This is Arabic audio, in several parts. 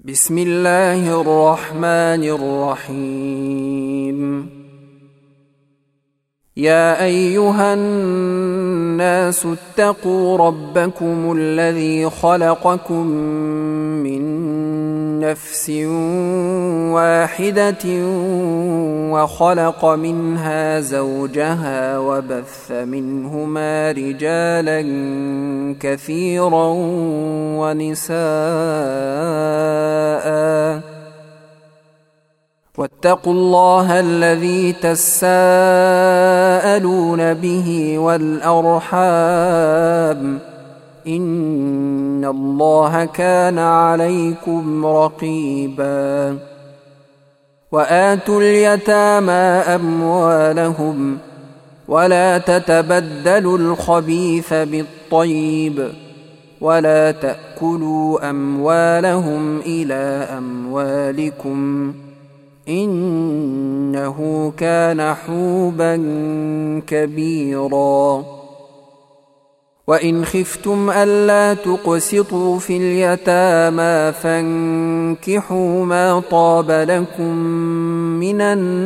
بسم الله الرحمن الرحيم. يا أيها الناس اتقوا ربكم الذي خلقكم من نفس واحدة وخلق منها زوجها وبث منهما رجالا كثيرا ونساء، واتقوا الله الذي تساءلون به والأرحام، إن الله كان عليكم رقيبا. وآتوا اليتامى أموالهم ولا تتبدلوا الخبيث بالطيب، ولا تأكلوا أموالهم إلى أموالكم، إنه كان حوبا كبيرا. وإن خفتم ألا تقسطوا في اليتامى فانكحوا ما طاب لكم من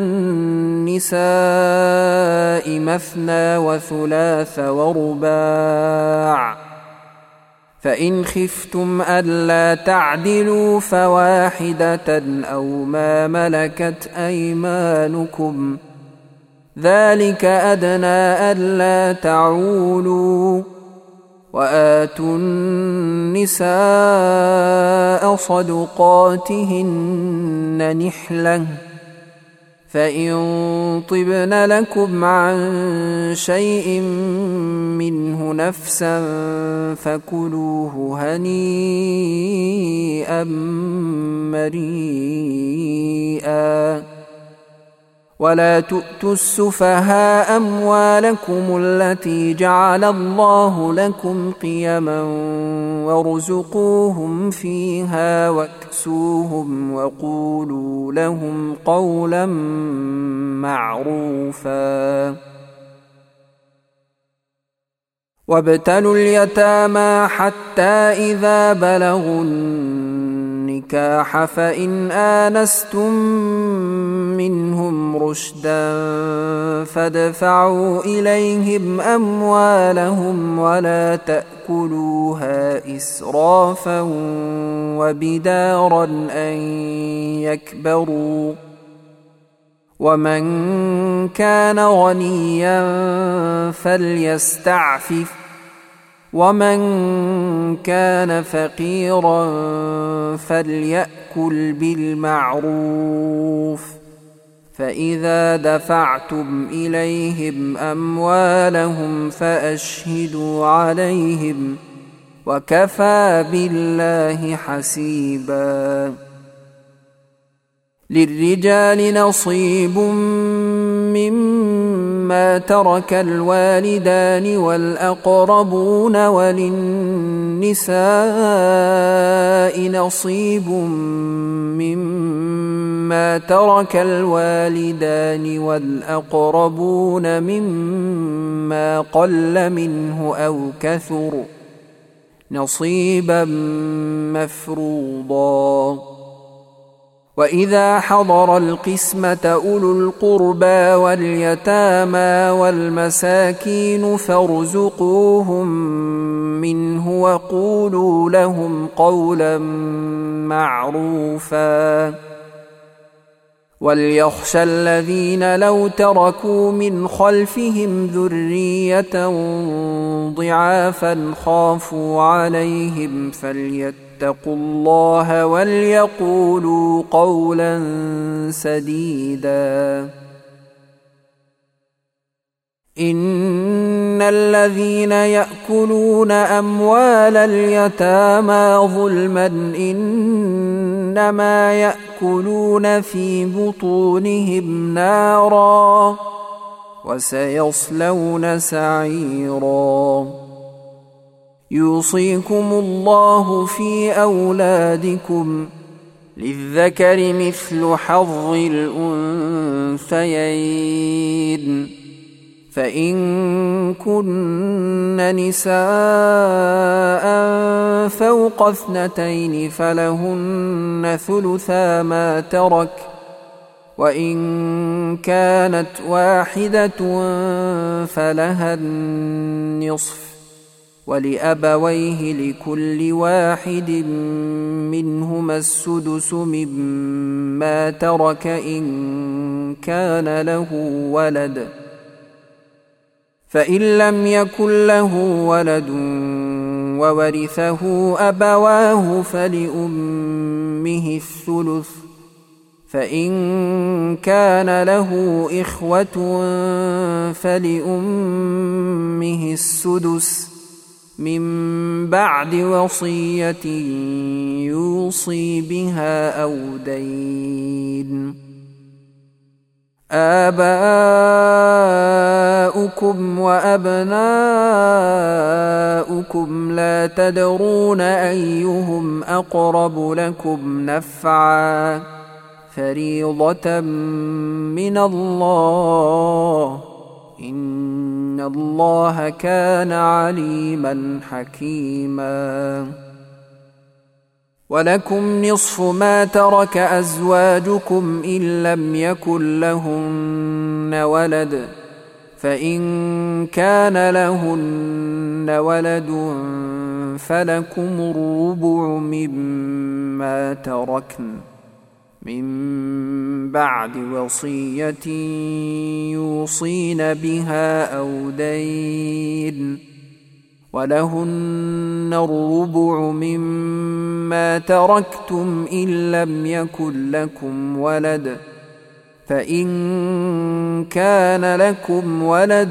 النساء مثنى وثلاث ورباع، فإن خفتم ألا تعدلوا فواحدة أو ما ملكت أيمانكم، ذلك أدنى ألا تعولوا. وآتوا النساء صدقاتهن نحلة، فإن طبن لكم عن شيء منه نفسا فكلوه هنيئا مريئا. ولا تؤتوا السفهاء أموالكم التي جعل الله لكم قيما وارزقوهم فيها واكسوهم وقولوا لهم قولا معروفا. وابتلوا اليتامى حتى إذا بلغوا النكاح فإن آنستم منهم رشدا فادفعوا إليهم أموالهم ولا تأكلوها إسرافا وبدارا أن يكبروا. ومن كان غنيا فليستعفف، ومن كان فقيرا فليأكل بالمعروف. فإذا دفعتم إليهم أموالهم فأشهدوا عليهم، وكفى بالله حسيبا. للرجال نصيب مما ترك الوالدان والأقربون، وللنساء نصيب مما ترك الوالدان والأقربون مما قل منه أو كثر، نصيبا مفروضا. وإذا حضر القسمة أولو القربى واليتامى والمساكين فارزقوهم منه وقولوا لهم قولا معروفا. وليخشى الذين لو تركوا من خلفهم ذرية ضعافا خافوا عليهم فليتقوا الله وليقولوا قولا سديدا. إن الذين يأكلون أموال اليتامى ظلما إنما يأكلون في بطونهم نارا وسيصلون سعيرا. يوصيكم الله في أولادكم للذكر مثل حظ الأنثيين، فإن كن نساء فوق 2 فلهن ثلثا ما ترك، وإن كانت واحدة فلها النصف، ولأبويه لكل واحد منهما السدس مما ترك إن كان له ولد، فإن لم يكن له ولد وورثه أبواه فلأمه الثلث، فإن كان له إخوة فلأمه السدس من بعد وصية يوصي بها أو دين. آباؤكم وأبناؤكم لا تدرون أيهم أقرب لكم نفعا، فريضة من الله، إن الله كان عليما حكيما. ولكم نصف ما ترك أزواجكم إن لم يكن لهن ولد، فإن كان لهن ولد فلكم الربع مما تركن من بعد وصية يوصين بها أو دين، ولهن الربع مما تركتم إن لم يكن لكم ولد، فإن كان لكم ولد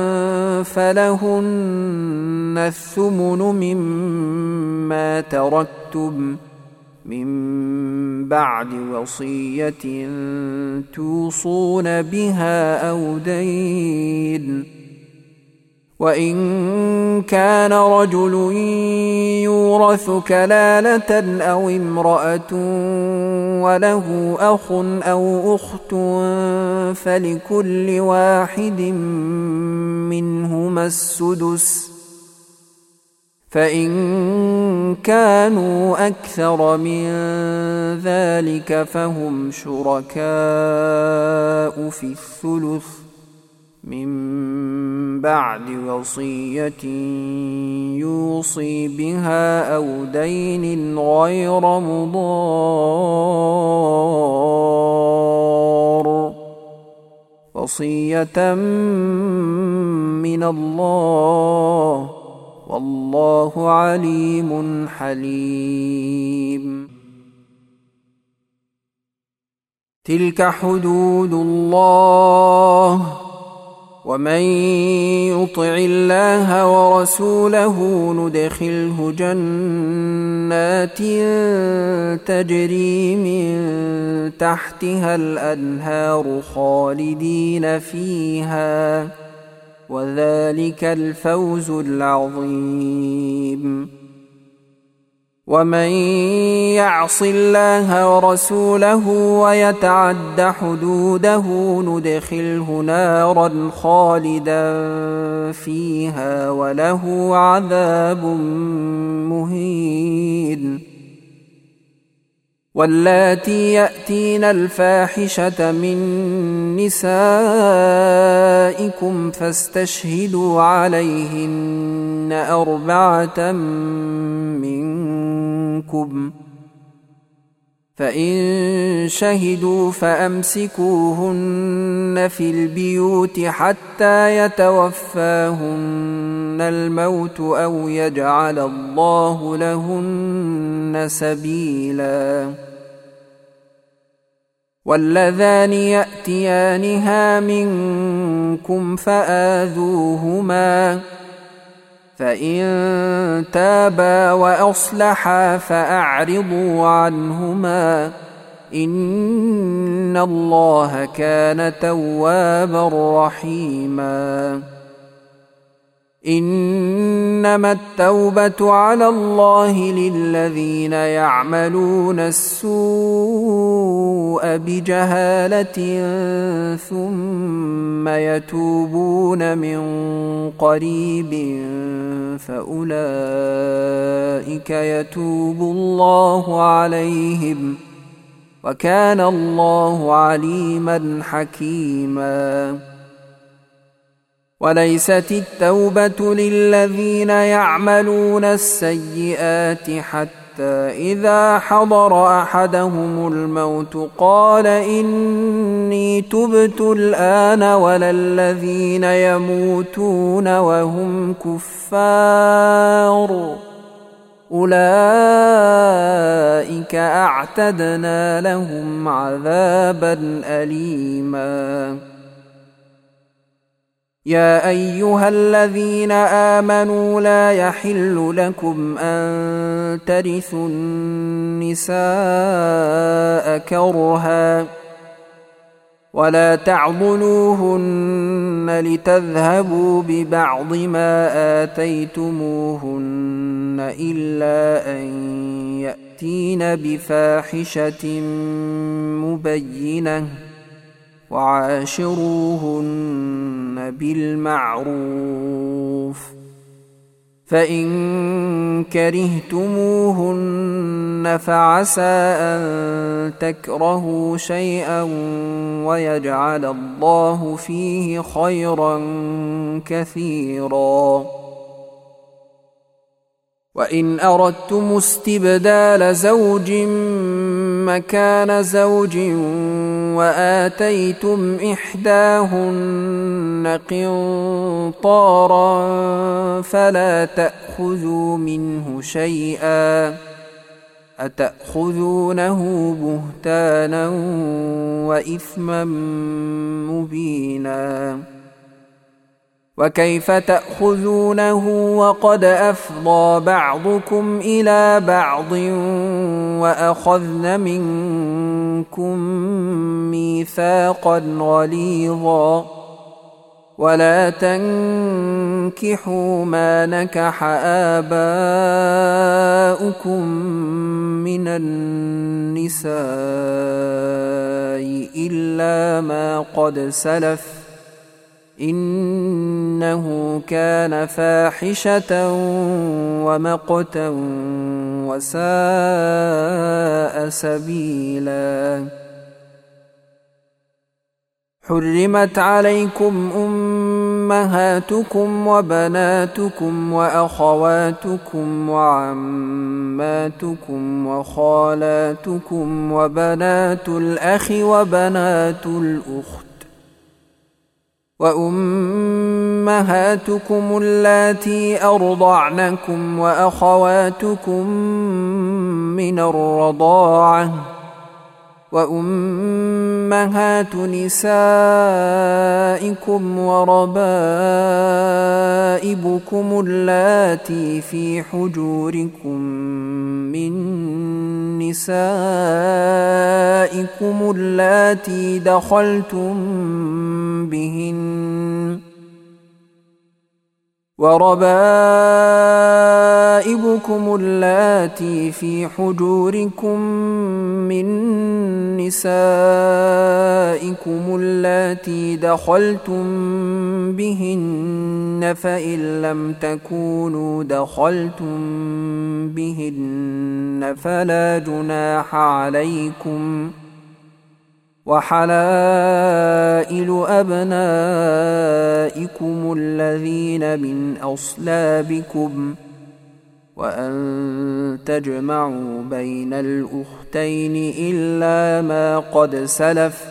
فلهن الثمن مما تركتم من بعد وصية توصون بها أو دين. وإن كان رجل يورث كلالة أو امرأة وله أخ أو أخت فلكل واحد منهما السدس، فإن كانوا أكثر من ذلك فهم شركاء في الثلث من بعد وصية يوصي بها أو دين غير مضار، وصية من الله، والله عليم حليم. تلك حدود الله، ومن يطع الله ورسوله ندخله جنات تجري من تحتها الأنهار خالدين فيها، وذلك الفوز العظيم. ومن يعص الله ورسوله ويتعد حدوده ندخله نارا خالدا فيها وله عذاب مهين. واللاتي يأتين الفاحشة من نسائكم فاستشهدوا عليهن 4 منكم، فإن شهدوا فأمسكوهن في البيوت حتى يتوفاهن الموت أو يجعل الله لهن سبيلا. واللذان يأتيانها منكم فآذوهما، فإن تابا وأصلحا فأعرضوا عنهما، إن الله كان توابا رحيما. إنما التوبة على الله للذين يعملون السوء بجهالة ثم يتوبون من قريب فأولئك يتوب الله عليهم وكان الله عليما حكيما. وليست التوبة للذين يعملون السيئات حتى إذا حضر أحدهم الموت قال إني تبت الآن ولا الذين يموتون وهم كفار أولئك أعتدنا لهم عذابا أليما. يا أيها الذين آمنوا لا يحل لكم أن ترثوا النساء كرها ولا تعضلوهن لتذهبوا ببعض ما آتيتموهن إلا أن يأتين بفاحشة مبينة وعاشروهن بالمعروف فإن كرهتموهن فعسى أن تكرهوا شيئا ويجعل الله فيه خيرا كثيرا. وإن أردتم استبدال زوج مكان زوج وآتيتم إحداهن قنطارا فلا تأخذوا منه شيئا أتأخذونه بهتانا وإثما مبينا. وكيف تأخذونه وقد أفضى بعضكم إلى بعض وأخذن منكم ميثاقا غليظا ولا تنكحوا ما نكح آباؤكم من النساء إلا ما قد سلف إنه كان فاحشة ومقتا وساء سبيلا. حرمت عليكم أمهاتكم وبناتكم وأخواتكم وعماتكم وخالاتكم وبنات الأخ وبنات الأخت وأمهاتكم اللاتي أرضعنكم وأخواتكم من الرضاعة وأمهات نسائكم وربائبكم اللاتي في حجوركم من نسائكم اللاتي دخلتم بهن وربائبكم اللاتي في حجوركم من نسائكم اللاتي دخلتم بهن فإن لم تكونوا دخلتم بهن فلا جناح عليكم وحلائل أبنائكم الذين من أصلابكم وأن تجمعوا بين الأختين إلا ما قد سلف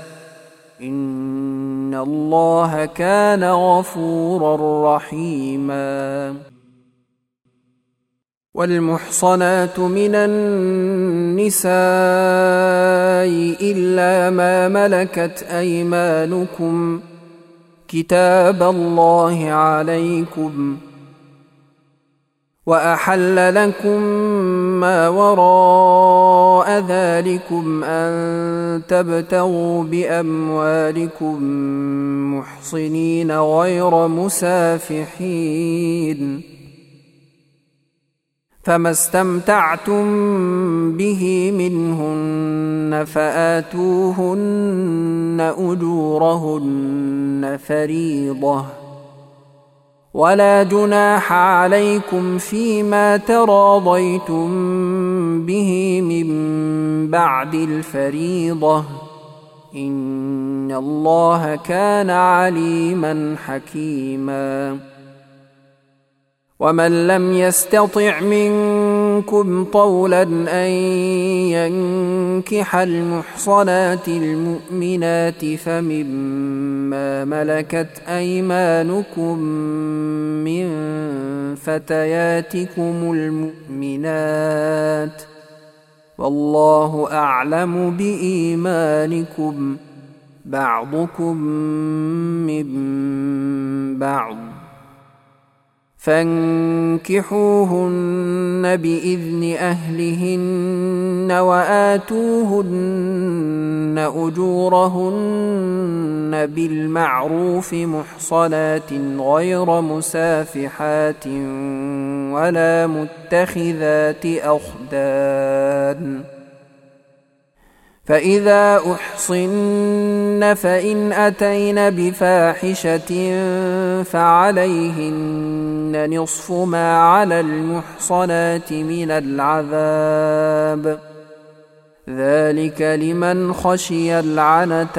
إن الله كان غفورا رحيما. والمحصنات من النساء إلا ما ملكت أيمانكم كتاب الله عليكم وأحل لكم ما وراء ذلكم أن تبتغوا بأموالكم محصنين غير مسافحين، فما استمتعتم به منهن فآتوهن أجورهن فريضة، ولا جناح عليكم فيما تراضيتم به من بعد الفريضة، إن الله كان عليما حكيما. ومن لم يستطع منكم طولا أن ينكح المحصنات المؤمنات فمما ملكت أيمانكم من فتياتكم المؤمنات، والله أعلم بإيمانكم، بعضكم من بعض، فانكحوهن بإذن أهلهن وآتوهن أجورهن بالمعروف محصنات غير مسافحات ولا متخذات أخدان، فإذا أحصن فإن أتين بفاحشة فعليهن نصف ما على المحصنات من العذاب، ذلك لمن خشي العنة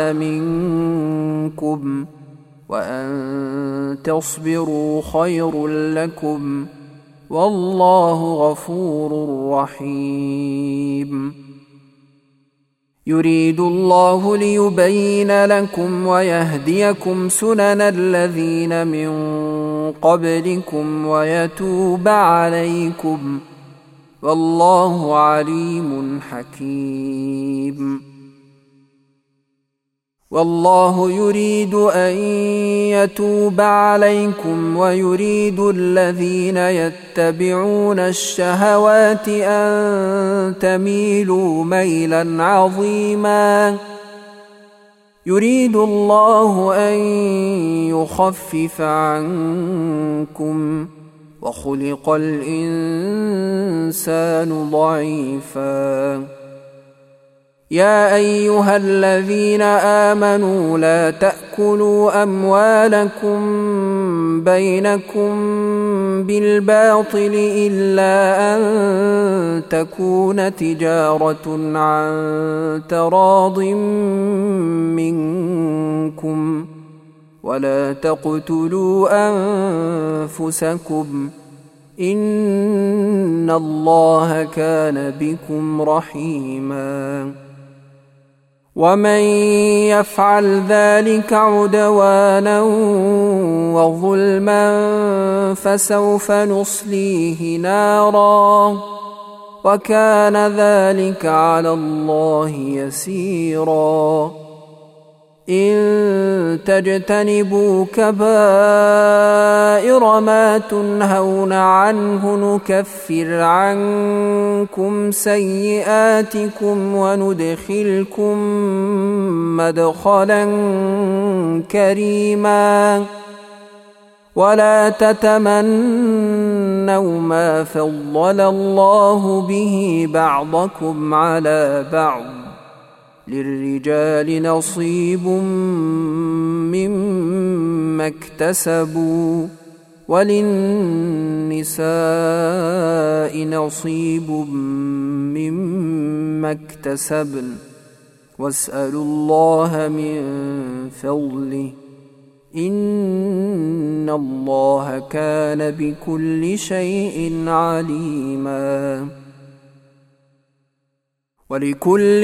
منكم، وأن تصبروا خير لكم، والله غفور رحيم. يريد الله ليبين لكم ويهديكم سنن الذين من قبلكم ويتوب عليكم، والله عليم حكيم. والله يريد أن يتوب عليكم ويريد الذين يتبعون الشهوات أن تميلوا ميلا عظيما. يريد الله أن يخفف عنكم، وخلق الإنسان ضعيفا. يا أيها الذين آمنوا لا تأكلوا أموالكم بينكم بالباطل إلا أن تكون تجارة عن تراض منكم، ولا تقتلوا أنفسكم، إن الله كان بكم رحيما. ومن يفعل ذلك عدوانا وظلما فسوف نصليه نارا، وكان ذلك على الله يسيرا. إن تجتنبوا كبائر ما تنهون عنه نكفر عنكم سيئاتكم وندخلكم مدخلا كريما. ولا تتمنوا ما فضل الله به بعضكم على بعض، للرجال نصيب مما اكتسبوا وللنساء نصيب مما اكتسبن، واسألوا الله من فضله، إن الله كان بكل شيء عليما. ولكل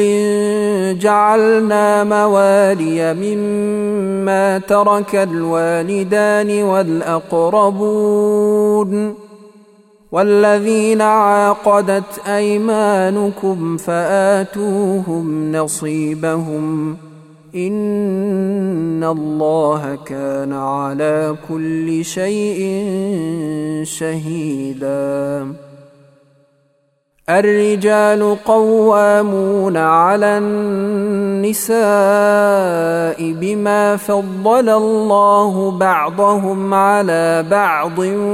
جعلنا موالي مما ترك الوالدان والأقربون، والذين عاقدت أيمانكم فآتوهم نصيبهم، إن الله كان على كل شيء شهيدا. الرجال قوامون على النساء بما فضل الله بعضهم على بعض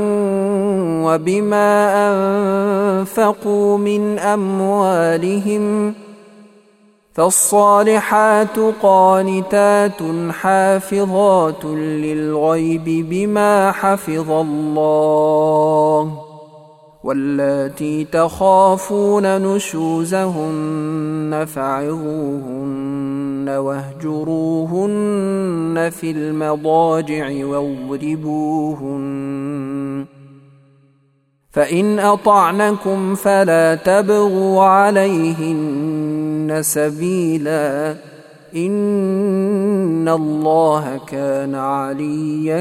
وبما أنفقوا من أموالهم، فالصالحات قانتات حافظات للغيب بما حفظ الله، واللاتي تخافون نشوزهن فعظوهن واهجروهن في المضاجع واضربوهن، فإن أطعنكم فلا تبغوا عليهن سبيلا، إن الله كان عليا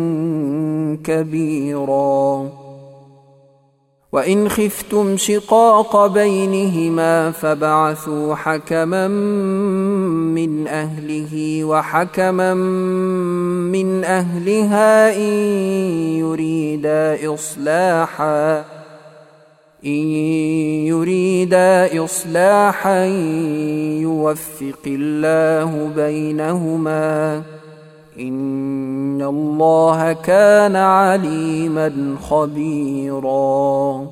كبيرا. وإن خفتم شقاق بينهما فابعثوا حكما من أهله وحكما من أهلها إن يريدا إصلاحا يوفق الله بينهما، إن الله كان عليما خبيرا.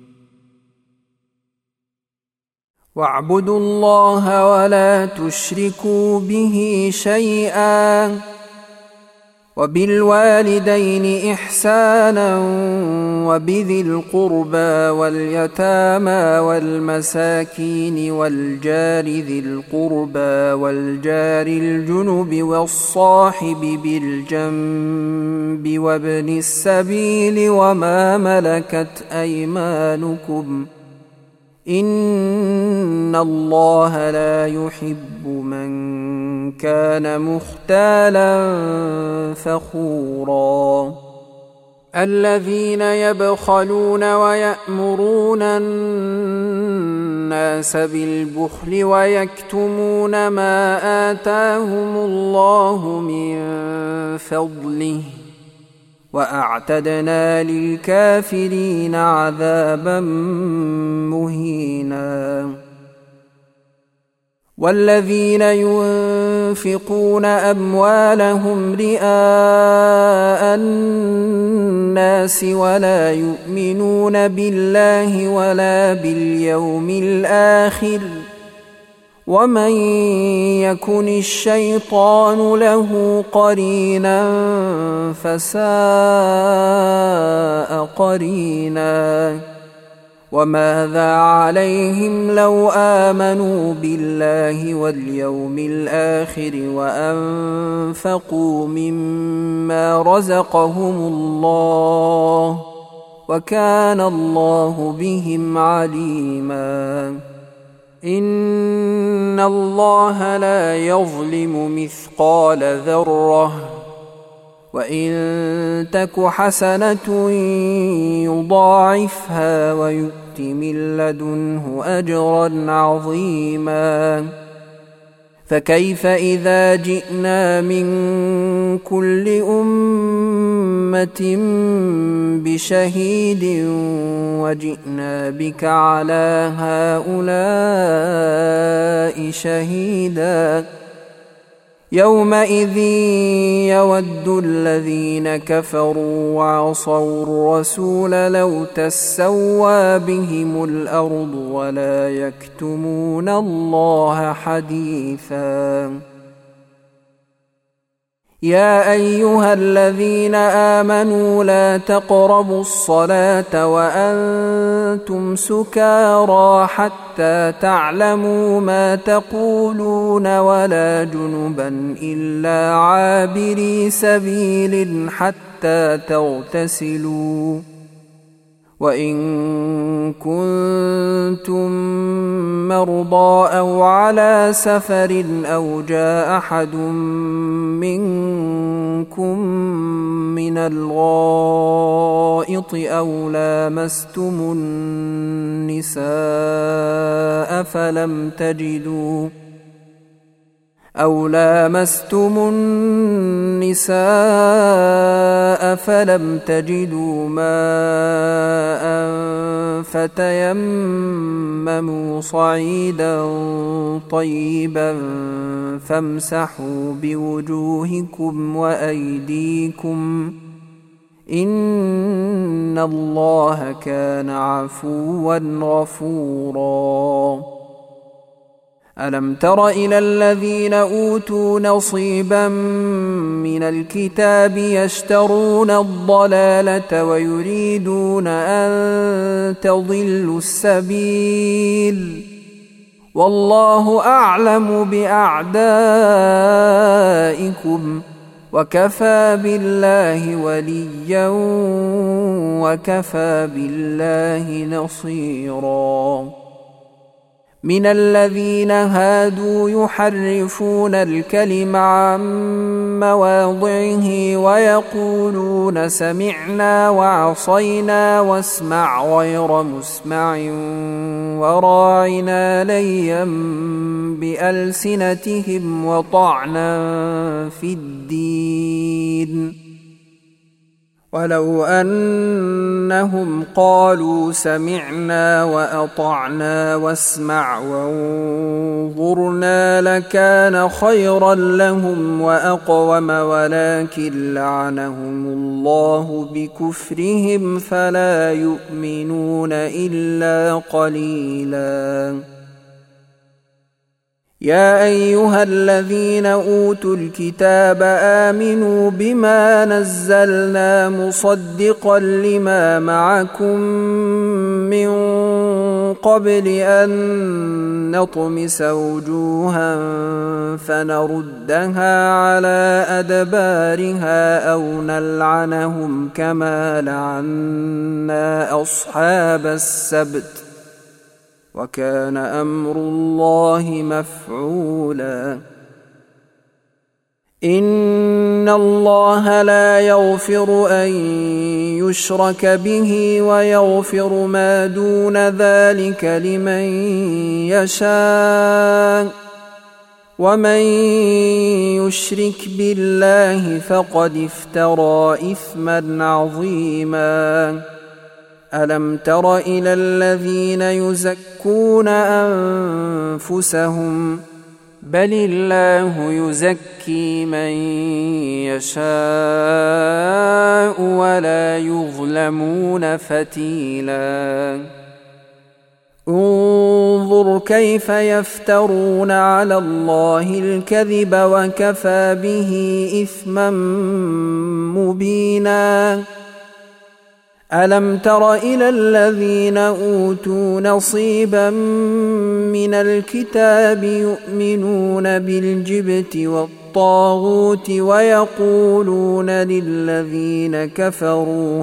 واعبدوا الله ولا تشركوا به شيئا، وبالوالدين إحسانا وبذي القربى واليتامى والمساكين والجار ذي القربى والجار الجنب والصاحب بالجنب وابن السبيل وما ملكت أيمانكم، إن الله لا يحب من كان مختالا فخورا. الذين يبخلون ويأمرون الناس بالبخل ويكتمون ما آتاهم الله من فضله، وأعتدنا للكافرين عذابا مهينا. والذين ينفقون أموالهم رئاء الناس ولا يؤمنون بالله ولا باليوم الآخر، ومن يكن الشيطان له قرينا فساء قرينا. وماذا عليهم لو آمنوا بالله واليوم الآخر وأنفقوا مما رزقهم الله، وكان الله بهم عليما. إن الله لا يظلم مثقال ذرة، وإن تك حسنة يضاعفها ويؤت من لدنه أجرا عظيما. فكيف إذا جئنا من كل أمة بشهيد وجئنا بك على هؤلاء شهيدا، يومئذ يود الذين كفروا وعصوا الرسول لو تسوى بهم الأرض ولا يكتمون الله حديثا. يا أيها الذين آمنوا لا تقربوا الصلاة وأنتم سكارى حتى تعلموا ما تقولون ولا جنبا إلا عابري سبيل حتى تغتسلوا، وإن كنتم مرضى أو على سفر أو جاء أحد منكم من الغائط أو لامستم النساء أو لامستم النساء فلم تجدوا ماء فتيمموا صعيدا طيبا فامسحوا بوجوهكم وأيديكم إن الله كان عفوا غفورا. ألم تر إلى الذين أوتوا نصيبا من الكتاب يشترون الضلالة ويريدون أن تضلوا السبيل والله أعلم بأعدائكم وكفى بالله وليا وكفى بالله نصيرا. من الذين هادوا يحرفون الكلم عن مواضعه ويقولون سمعنا وعصينا واسمع غير مسمع وراعنا ليا بألسنتهم وطعنا في الدين ولو أنهم قالوا سمعنا وأطعنا واسمع وانظرنا لكان خيرا لهم وأقوم ولكن لعنهم الله بكفرهم فلا يؤمنون إلا قليلا. يا أيها الذين أوتوا الكتاب آمنوا بما نزلنا مصدقا لما معكم من قبل أن نطمس وجوها فنردها على أدبارها أو نلعنهم كما لعنا أصحاب السبت وكان أمر الله مفعولا. إن الله لا يغفر أن يشرك به ويغفر ما دون ذلك لمن يشاء ومن يشرك بالله فقد افترى إثما عظيما. ألم تر إلى الذين يزكون أنفسهم بل الله يزكي من يشاء ولا يظلمون فتيلا. انظر كيف يفترون على الله الكذب وكفى به إثما مبينا. ألم تر إلى الذين أوتوا نصيبا من الكتاب يؤمنون بالجبت والطاغوت ويقولون للذين كفروا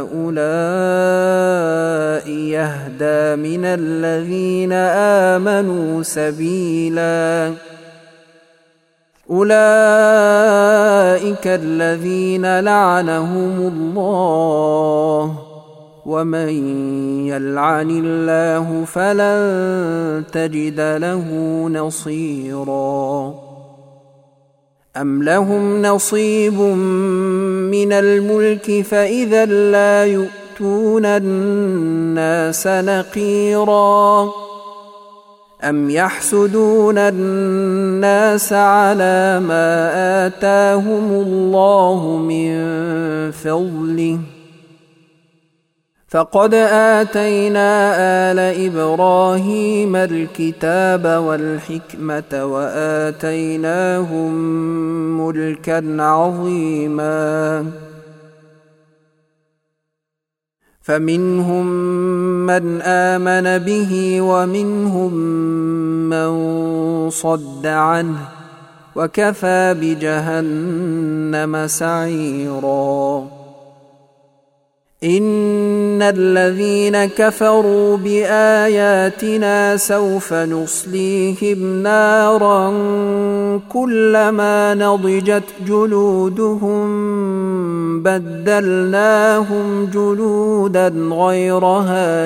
هؤلاء يهدى من الذين آمنوا سبيلا. أولئك الذين لعنهم الله ومن يلعن الله فلن تجد له نصيرا. أم لهم نصيب من الملك فإذا لا يؤتون الناس نقيرا. أم يحسدون الناس على ما آتاهم الله من فضله فقد آتينا آل إبراهيم الكتاب والحكمة وآتيناهم ملكا عظيما. فمنهم من آمن به ومنهم من صد عنه وكفى بجهنم سعيرا. إن الذين كفروا بآياتنا سوف نصليهم نارا كلما نضجت جلودهم بدلناهم جلودا غيرها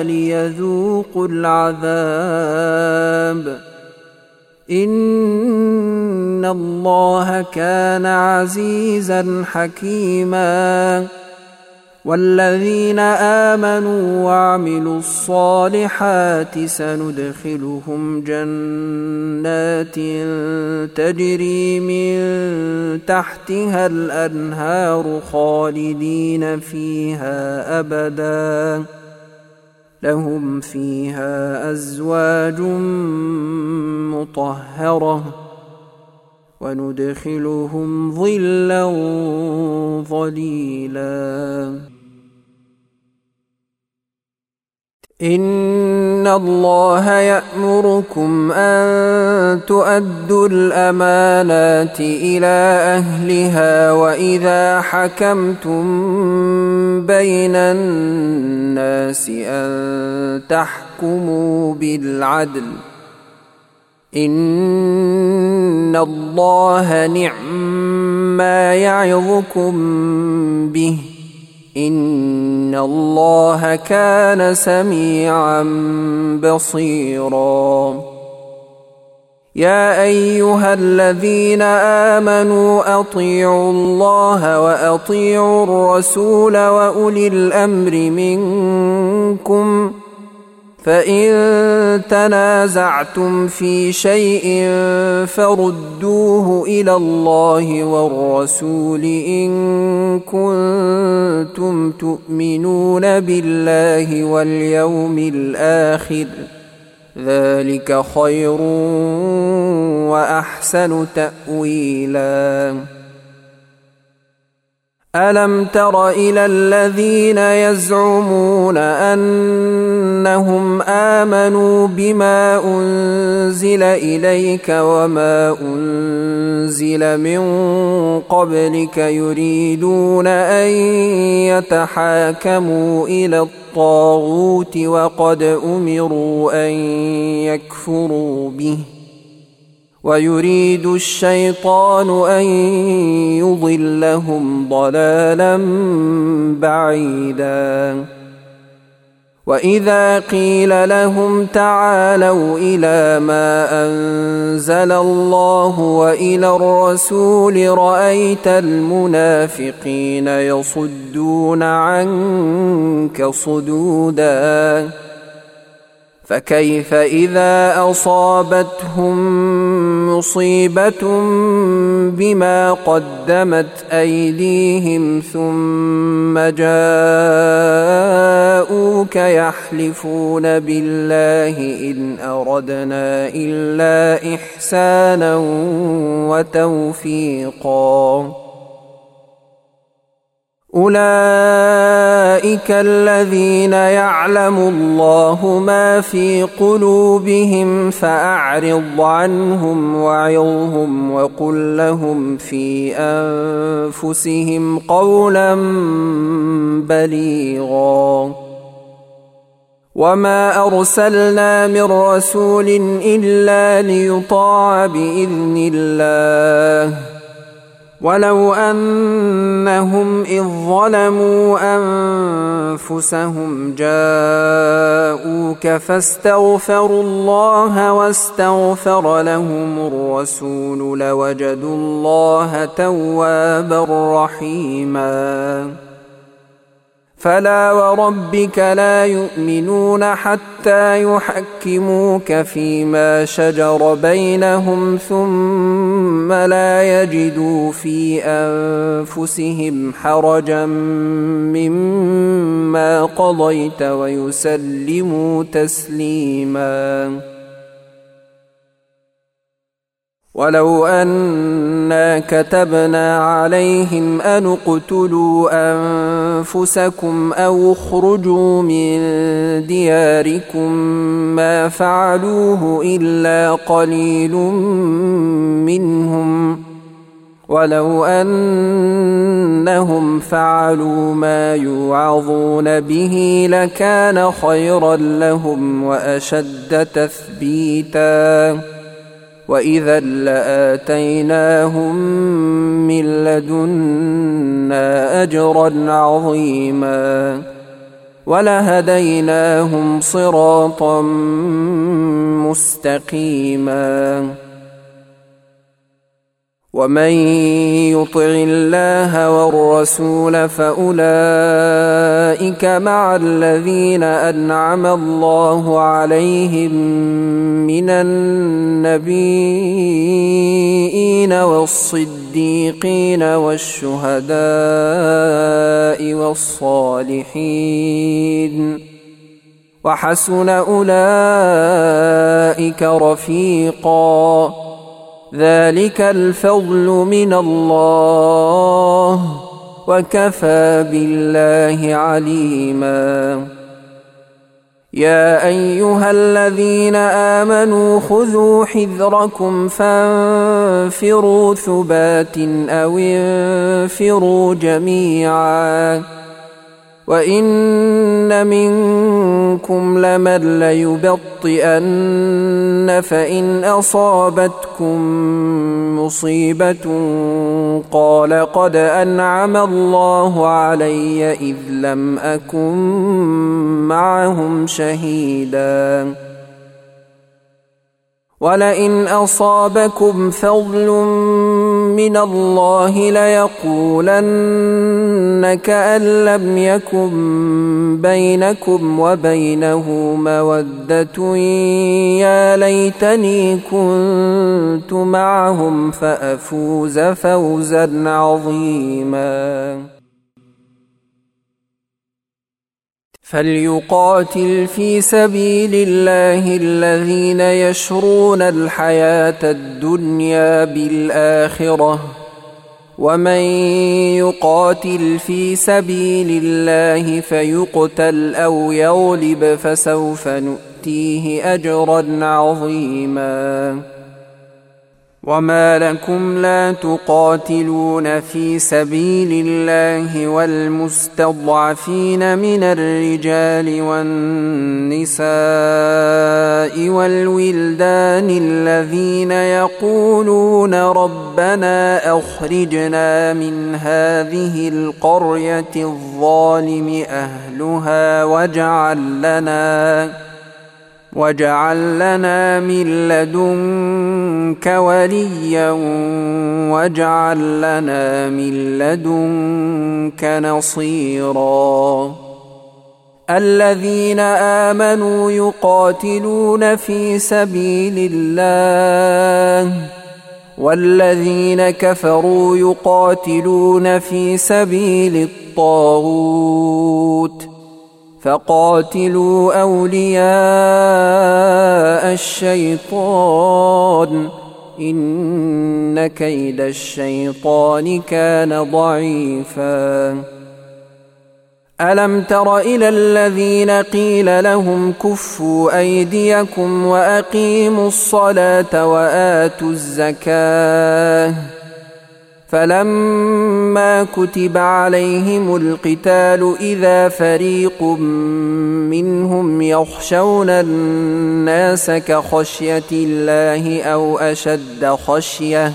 ليذوقوا العذاب إن الله كان عزيزا حكيما. والذين آمنوا وعملوا الصالحات سندخلهم جنات تجري من تحتها الأنهار خالدين فيها أبدا، لهم فيها أزواج مطهرة، وندخلهم ظلا ظليلا. إن الله يأمركم أن تؤدوا الأمانات إلى أهلها وإذا حكمتم بين الناس أن تحكموا بالعدل. إن الله نعما يعظكم به، إن الله كان سميعا بصيرا. يا أيها الذين آمنوا أطيعوا الله وأطيعوا الرسول وأولي الأمر منكم، فإن تنازعتم في شيء فردوه إلى الله والرسول إن كنتم تؤمنون بالله واليوم الآخر، ذلك خير وأحسن تأويلا. ألم تر إلى الذين يزعمون أنهم آمنوا بما أنزل إليك وما أنزل من قبلك يريدون أن يتحاكموا إلى الطاغوت وقد أمروا أن يكفروا به، ويريد الشيطان أن يضلهم ضلالا بعيدا. وإذا قيل لهم تعالوا إلى ما أنزل الله وإلى الرسول رأيت المنافقين يصدون عنك صدودا. فكيف إذا أصابتهم مصيبة بما قدمت أيديهم ثم جاءوك يحلفون بالله إن أردنا إلا إحسانا وتوفيقا. أولئك الذين يعلم الله ما في قلوبهم فأعرض عنهم وعظهم وقل لهم في أنفسهم قولا بليغا. وما أرسلنا من رسول إلا ليطاع بإذن الله، ولو أنهم إذ ظلموا أنفسهم جاءوك فاستغفروا الله واستغفر لهم الرسول لوجدوا الله توابا رحيما. فلا وربك لا يؤمنون حتى يحكموك فيما شجر بينهم ثم لا يجدوا في أنفسهم حرجا مما قضيت ويسلموا تسليما. ولو أنا كتبنا عليهم أن اقتلوا أنفسكم أو اخرجوا من دياركم ما فعلوه إلا قليل منهم، ولو أنهم فعلوا ما يوعظون به لكان خيرا لهم وأشد تثبيتا، وإذا لآتيناهم من لدنا أجرا عظيما ولهديناهم صراطا مستقيما. ومن يطع الله والرسول فأولئك مع الذين أنعم الله عليهم من النبيين والصديقين والشهداء والصالحين وحسن أولئك رفيقا ذلك الفضل من الله وكفى بالله عليما يا أيها الذين آمنوا خذوا حذركم فانفروا ثبات أو انفروا جميعا وإن منكم لمن ليبطئن فإن أصابتكم مصيبة قال قد أنعم الله علي إذ لم أكن معهم شهيدا ولئن أصابكم فضل من الله ليقولن كأن لم يكن بينكم وبينه مودة يا ليتني كنت معهم فأفوز فوزا عظيما فليقاتل في سبيل الله الذين يشرون الحياة الدنيا بالآخرة ومن يقاتل في سبيل الله فيقتل أو يغلب فسوف نؤتيه أجرا عظيما وما لكم لا تقاتلون في سبيل الله والمستضعفين من الرجال والنساء والولدان الذين يقولون ربنا أخرجنا من هذه القرية الظالم أهلها واجعل لنا من لدنك وليا واجعل لنا من لدنك نصيرا الذين آمنوا يقاتلون في سبيل الله والذين كفروا يقاتلون في سبيل الطاغوت فقاتلوا أولياء الشيطان إن كيد الشيطان كان ضعيفا ألم تر إلى الذين قيل لهم كفوا أيديكم وأقيموا الصلاة وآتوا الزكاة فلما كتب عليهم القتال إذا فريق منهم يخشون الناس كخشية الله أو أشد خشية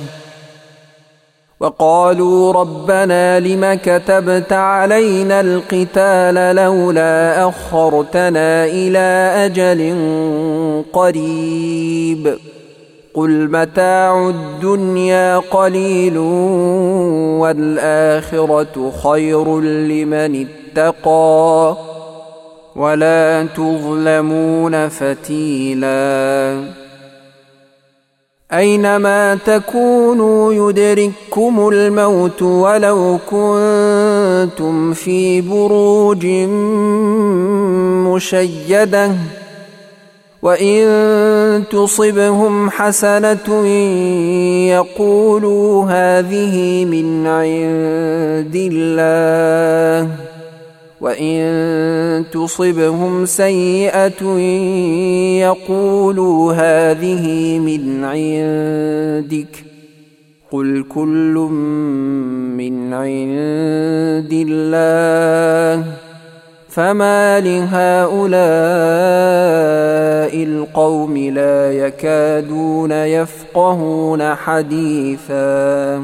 وقالوا ربنا لم كتبت علينا القتال لولا أخرتنا إلى أجل قريب قل متاع الدنيا قليل والآخرة خير لمن اتقى ولا تظلمون فتيلا أينما تكونوا يدرككم الموت ولو كنتم في بروج مشيدة وإن تصبهم حسنة يقولوا هذه من عند الله وإن تصبهم سيئة يقولوا هذه من عندك قل كل من عند الله فما لهؤلاء القوم لا يكادون يفقهون حديثا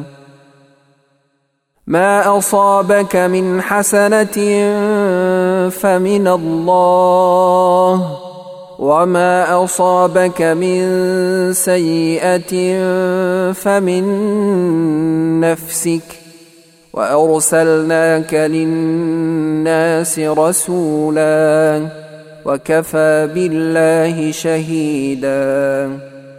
ما أصابك من حسنة فمن الله وما أصابك من سيئة فمن نفسك وأرسلناك للناس رسولا وكفى بالله شهيدا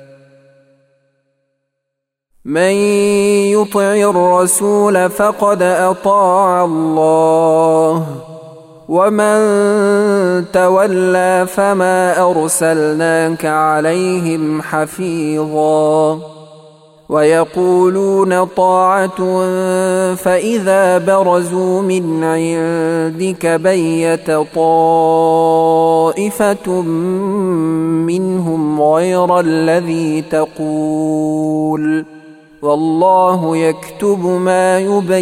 من يطع الرسول فقد أطاع الله ومن تولى فما أرسلناك عليهم حفيظا ويقولون طاعة فإذا برزوا من عندك بيت طائفة منهم غير الذي تقول والله يكتب ما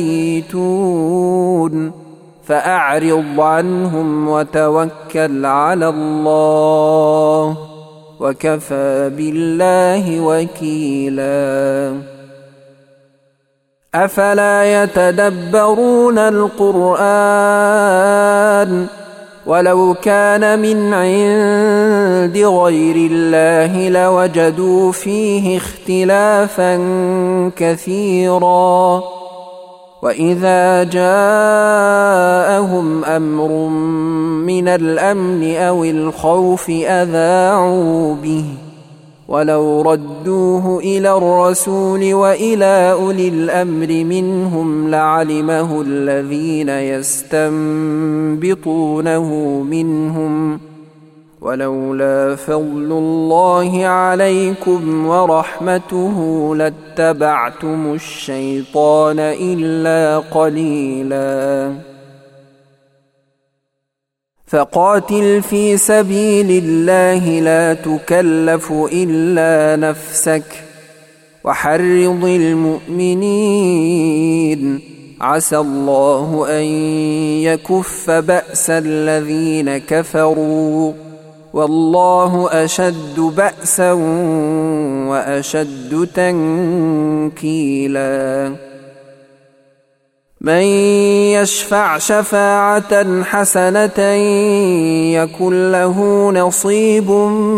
يبيتون فأعرض عنهم وتوكل على الله وكفى بالله وكيلا أفلا يتدبرون القرآن ولو كان من عند غير الله لوجدوا فيه اختلافا كثيرا وإذا جاءهم أمر من الأمن أو الخوف أذاعوا به ولو ردوه إلى الرسول وإلى أولي الأمر منهم لعلمه الذين يستنبطونه منهم ولولا فضل الله عليكم ورحمته لاتبعتم الشيطان إلا قليلا فقاتل في سبيل الله لا تكلف إلا نفسك وحرض المؤمنين عسى الله أن يكف بأس الذين كفروا والله أشد بأسا وأشد تنكيلا من يشفع شفاعة حسنة يكن له نصيب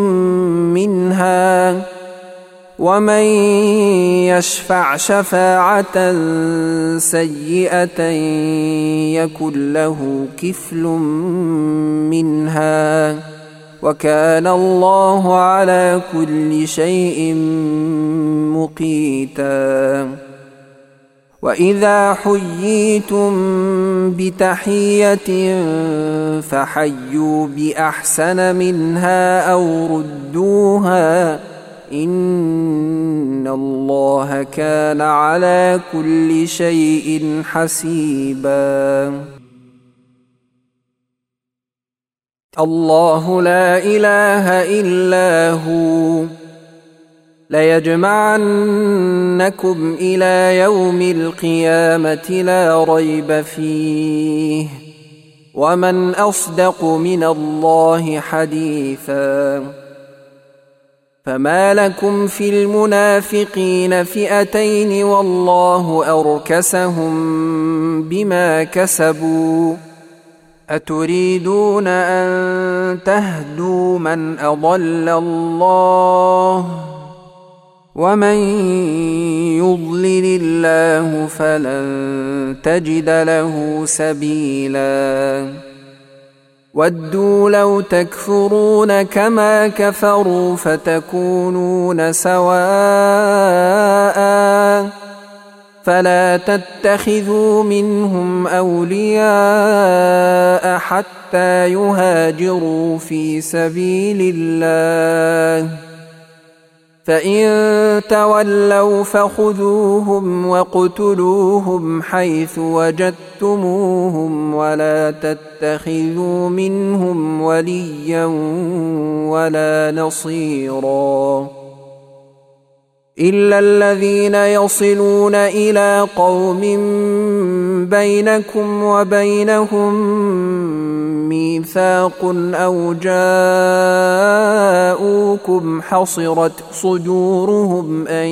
منها ومن يشفع شفاعة سيئة يكن له كفل منها وكان الله على كل شيء مقيتا وإذا حييتم بتحية فحيوا بأحسن منها أو ردوها إن الله كان على كل شيء حسيبا الله لا إله إلا هو ليجمعنكم إلى يوم القيامة لا ريب فيه ومن أصدق من الله حديثا فما لكم في المنافقين فئتين والله أركسهم بما كسبوا أتريدون أن تهدوا من أضل الله ومن يضلل الله فلن تجد له سبيلا ودوا لو تكفرون كما كفروا فتكونون سواء فلا تتخذوا منهم أولياء حتى يهاجروا في سبيل الله فإن تولوا فخذوهم واقتلوهم حيث وجدتموهم ولا تتخذوا منهم وليا ولا نصيرا إلا الذين يصلون إلى قوم بينكم وبينهم ميثاق أو جاءوكم حصرت صدورهم أن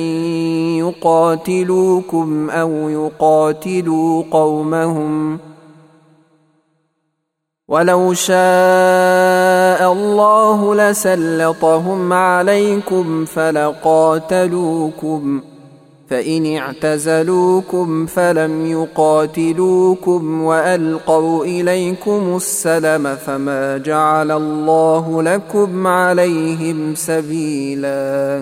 يقاتلوكم أو يقاتلوا قومهم ولو شاء الله لسلطهم عليكم فلقاتلوكم فإن اعتزلوكم فلم يقاتلوكم وألقوا إليكم السلم فما جعل الله لكم عليهم سبيلا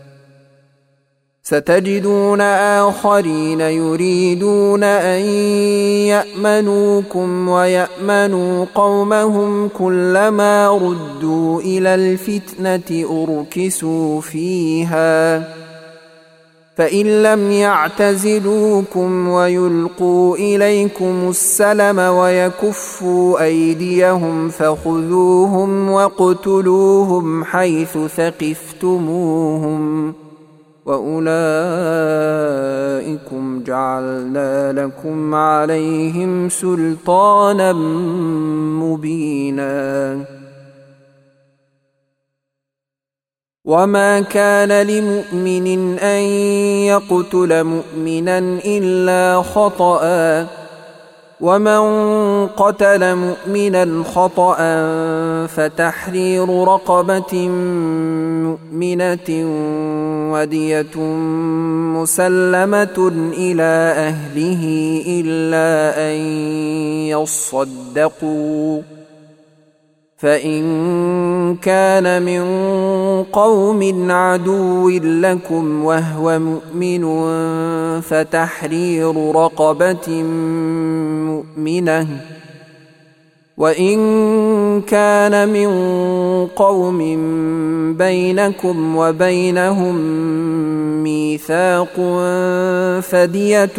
ستجدون آخرين يريدون أن يأمنوكم ويأمنوا قومهم كلما ردوا إلى الفتنة أركسوا فيها فإن لم يعتزلوكم ويلقوا إليكم السلم ويكفوا أيديهم فخذوهم واقتلوهم حيث ثقفتموهم وأولئكم جعلنا لكم عليهم سلطانا مبينا وما كان لمؤمن أن يقتل مؤمنا إلا خطأ ومن قتل مؤمنا خطأ فتحرير رقبة مؤمنة ودية مسلمة إلى أهله إلا أن يصدقوا فإن كان من قوم عدو لكم وهو مؤمن فتحرير رقبة مؤمنة وإن كان من قوم بينكم وبينهم ميثاق فدية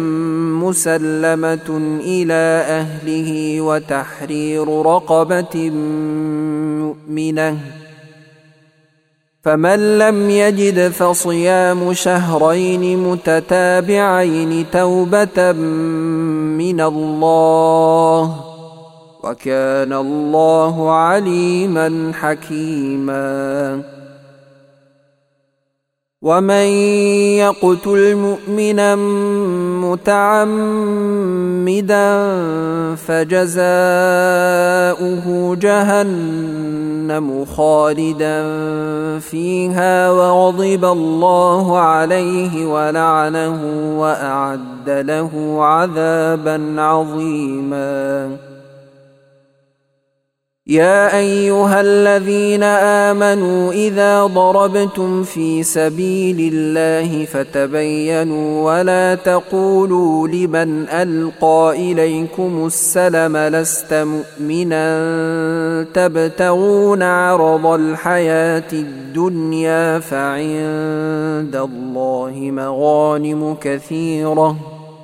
مسلمة إلى أهله وتحرير رقبة مؤمنة فمن لم يجد فصيام شهرين متتابعين توبة من الله وكان الله عليما حكيما ومن يقتل مؤمنا متعمدا فجزاؤه جهنم خالدا فيها وغضب الله عليه ولعنه وأعد له عذابا عظيما يا أيها الذين آمنوا إذا ضربتم في سبيل الله فتبينوا ولا تقولوا لمن ألقى إليكم السلم لست مؤمنا تبتغون عرض الحياة الدنيا فعند الله مغانم كثيرة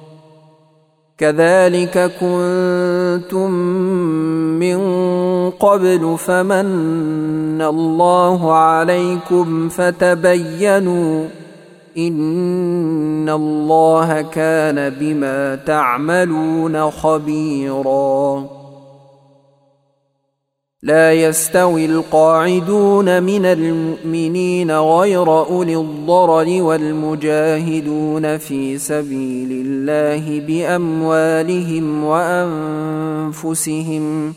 كذلك كنتم من قبل فمن الله عليكم فتبينوا إن الله كان بما تعملون خبيرا لا يستوي القاعدون من المؤمنين غير أولي الضرر والمجاهدون في سبيل الله بأموالهم وأنفسهم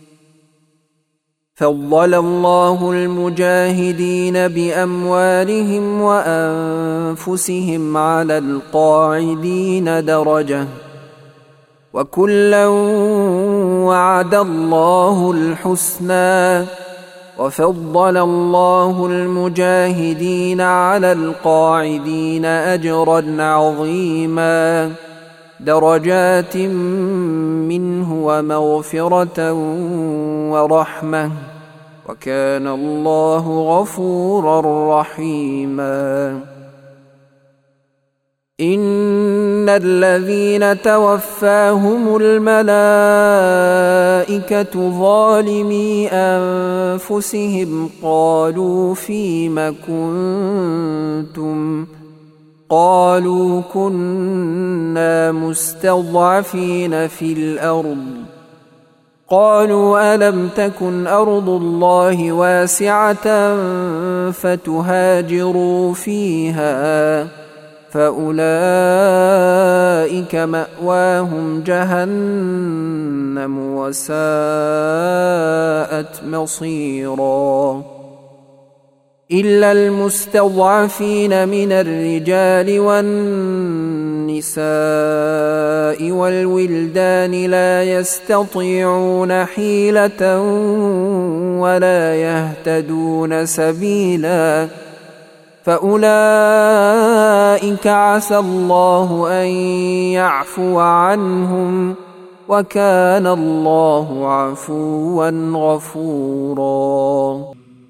فضل الله المجاهدين بأموالهم وأنفسهم على القاعدين درجة وكلا وعد الله الحسنى وفضل الله المجاهدين على القاعدين أجرا عظيما درجات منه ومغفرة ورحمة وكان الله غفورا رحيما إن الذين توفاهم الملائكة ظالمي أنفسهم قالوا فيم كنتم قالوا كنا مستضعفين في الأرض قالوا ألم تكن أرض الله واسعة فتهاجروا فيها فأولئك مأواهم جهنم وساءت مصيرا إلا المستضعفين من الرجال والنساء والولدان لا يستطيعون حيلة ولا يهتدون سبيلا فأولئك عسى الله أن يعفو عنهم وكان الله عفوا غفورا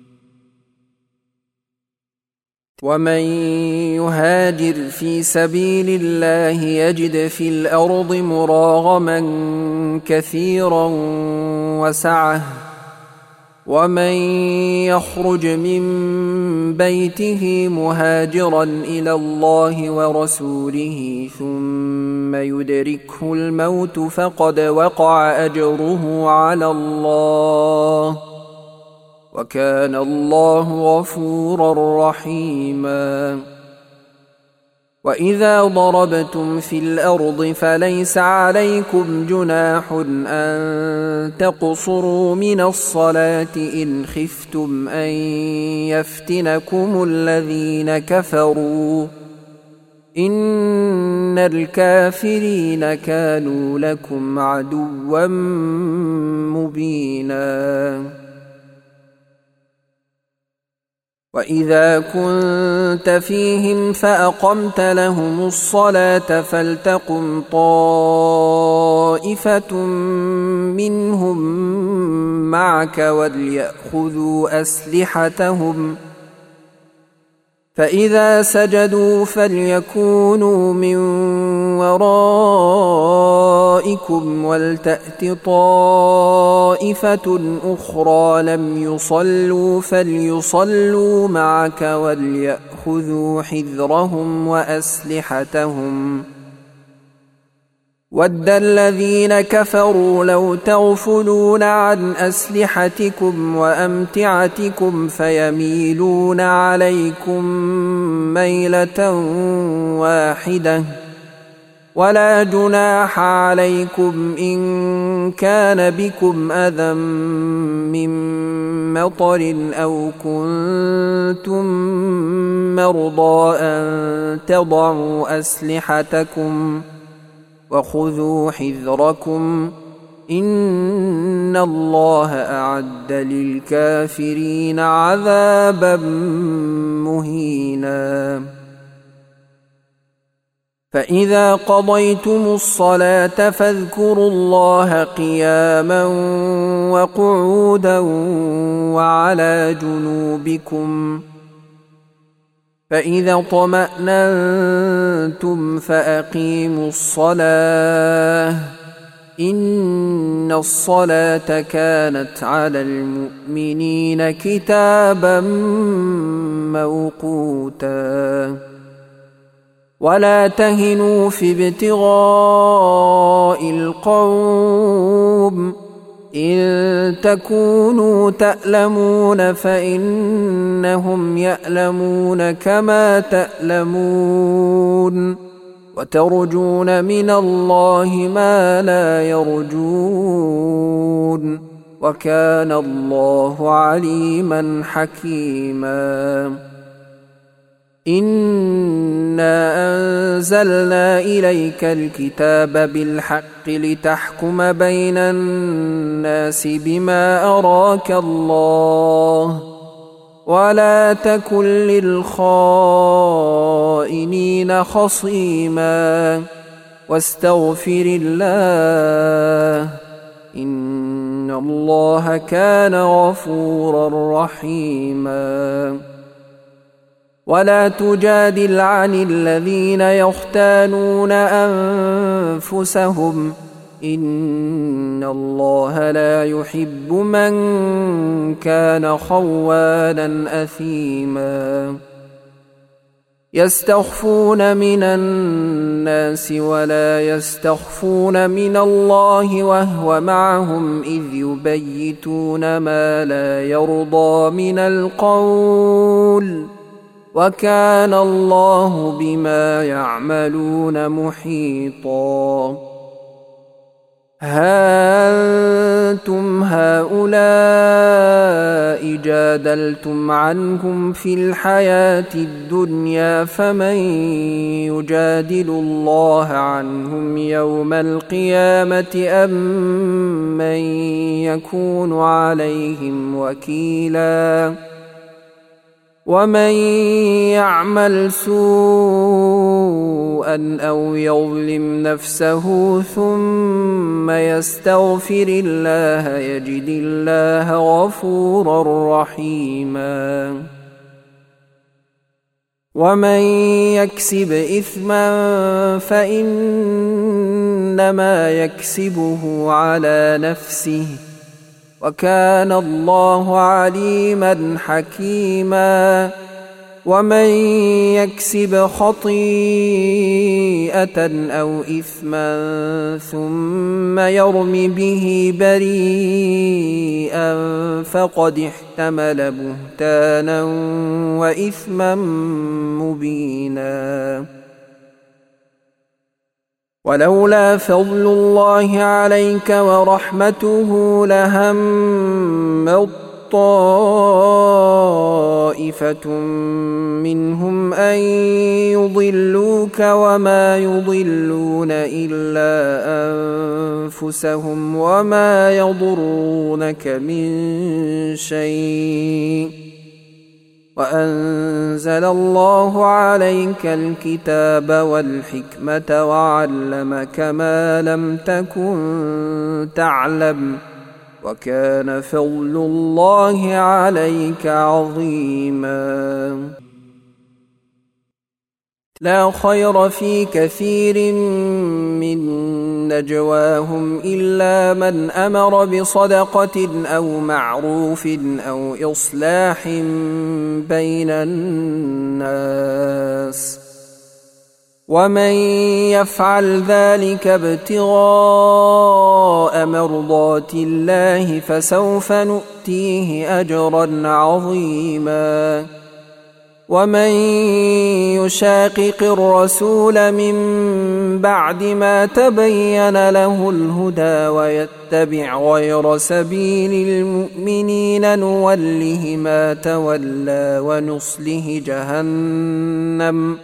ومن يهاجر في سبيل الله يجد في الأرض مراغما كثيرا وسعة ومن يخرج من بيته مهاجرا إلى الله ورسوله ثم يدركه الموت فقد وقع أجره على الله وكان الله غفورا رحيما وإذا ضربتم في الأرض فليس عليكم جناح أن تقصروا من الصلاة إن خفتم أن يفتنكم الذين كفروا إن الكافرين كانوا لكم عدوا مبينا وإذا كنت فيهم فأقمت لهم الصلاة فلتقم طائفة منهم معك وليأخذوا أسلحتهم فإذا سجدوا فليكونوا من ورائكم ولتأت طائفة أخرى لم يصلوا فليصلوا معك وليأخذوا حذرهم وأسلحتهم ود الذين كفروا لو تغفلون عن أسلحتكم وأمتعتكم فيميلون عليكم ميلة واحدة ولا جناح عليكم إن كان بكم أذى من مطر أو كنتم مرضى أن تضعوا أسلحتكم وخذوا حذركم إن الله أعد للكافرين عذابا مهينا فإذا قضيتم الصلاة فاذكروا الله قياما وقعودا وعلى جنوبكم فإذا اطمأننتم فأقيموا الصلاة إن الصلاة كانت على المؤمنين كتابا موقوتا ولا تهنوا في ابتغاء القوم إن تكونوا تألمون فإنهم يألمون كما تألمون وترجون من الله ما لا يرجون وكان الله عليما حكيما إنا أنزلنا إليك الكتاب بالحق لتحكم بين الناس بما أراك الله ولا تكن للخائنين خصيما واستغفر الله إن الله كان غفورا رحيما ولا تجادل عن الذين يختانون أنفسهم إن الله لا يحب من كان خوانا أثيما يستخفون من الناس ولا يستخفون من الله وهو معهم إذ يبيتون ما لا يرضى من القول وكان الله بما يعملون محيطا. ها أنتم هؤلاء جادلتم عنهم في الحياة الدنيا، فمن يجادل الله عنهم يوم القيامة أم من يكون عليهم وكيلا؟ ومن يعمل سوءا أو يظلم نفسه ثم يستغفر الله يجد الله غفورا رحيما. ومن يكسب إثما فإنما يكسبه على نفسه، وكان الله عليما حكيما. ومن يكسب خطيئة أو إثما ثم يرم به بريئا فقد احتمل بهتانا وإثما مبينا. ولولا فضل الله عليك ورحمته لهم طائفة منهم أن يضلوك وما يضلون إلا أنفسهم وما يضرونك من شيء، وأنزل الله عليك الكتاب والحكمة وعلمك ما لم تكن تعلم، وكان فضل الله عليك عظيما. لا خير في كثير من نجواهم إلا من أمر بصدقة أو معروف أو إصلاح بين الناس، ومن يفعل ذلك ابتغاء مرضات الله فسوف نؤتيه أجرا عظيما. ومن يشاقق الرسول من بعد ما تبين له الهدى ويتبع غير سبيل المؤمنين نوله ما تولى ونصله جهنم